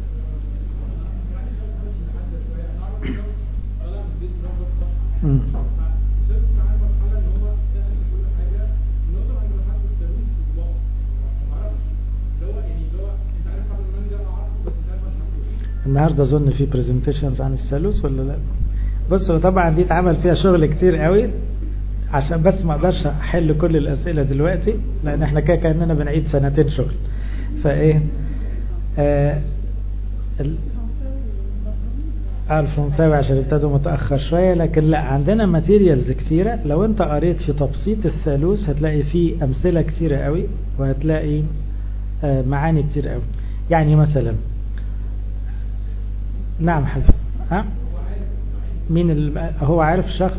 النهاردة اظن في برزنتيشنز عن الثالوث ولا لا؟ بصوا طبعا دي اتعمل فيها شغل كتير قوي، عشان بس ما اقدرش احل كل الاسئلة دلوقتي، لان احنا كده كأننا بنعيد سنتين شغل. فايه الفرنساوي عشان ابتدوا متأخر شوية، لكن لا عندنا ماتيريالز كتيرة. لو انت قريت في تبسيط الثالوث هتلاقي فيه امثلة كتيرة قوي، وهتلاقي معاني كتير قوي. يعني مثلا نعم حبيبي، ها مين هو عارف الشخص؟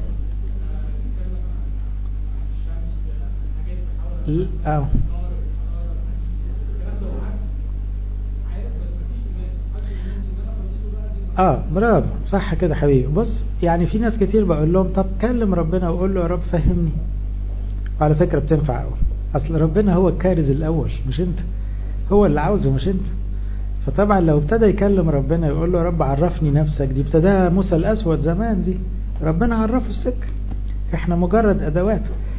برافو، صح كده حبيبي. بص يعني في ناس كتير بقول لهم طب كلم ربنا وقول له يا رب فهمني. على فكرة بتنفع قوي، اصل ربنا هو الكارز الاول مش انت، هو اللي عاوزه مش انت. فطبعا لو ابتدى يكلم ربنا يقول له يا رب عرفني نفسك، دي ابتداها موسى الاسود زمان، دي ربنا عرفه السكة، احنا مجرد ادوات.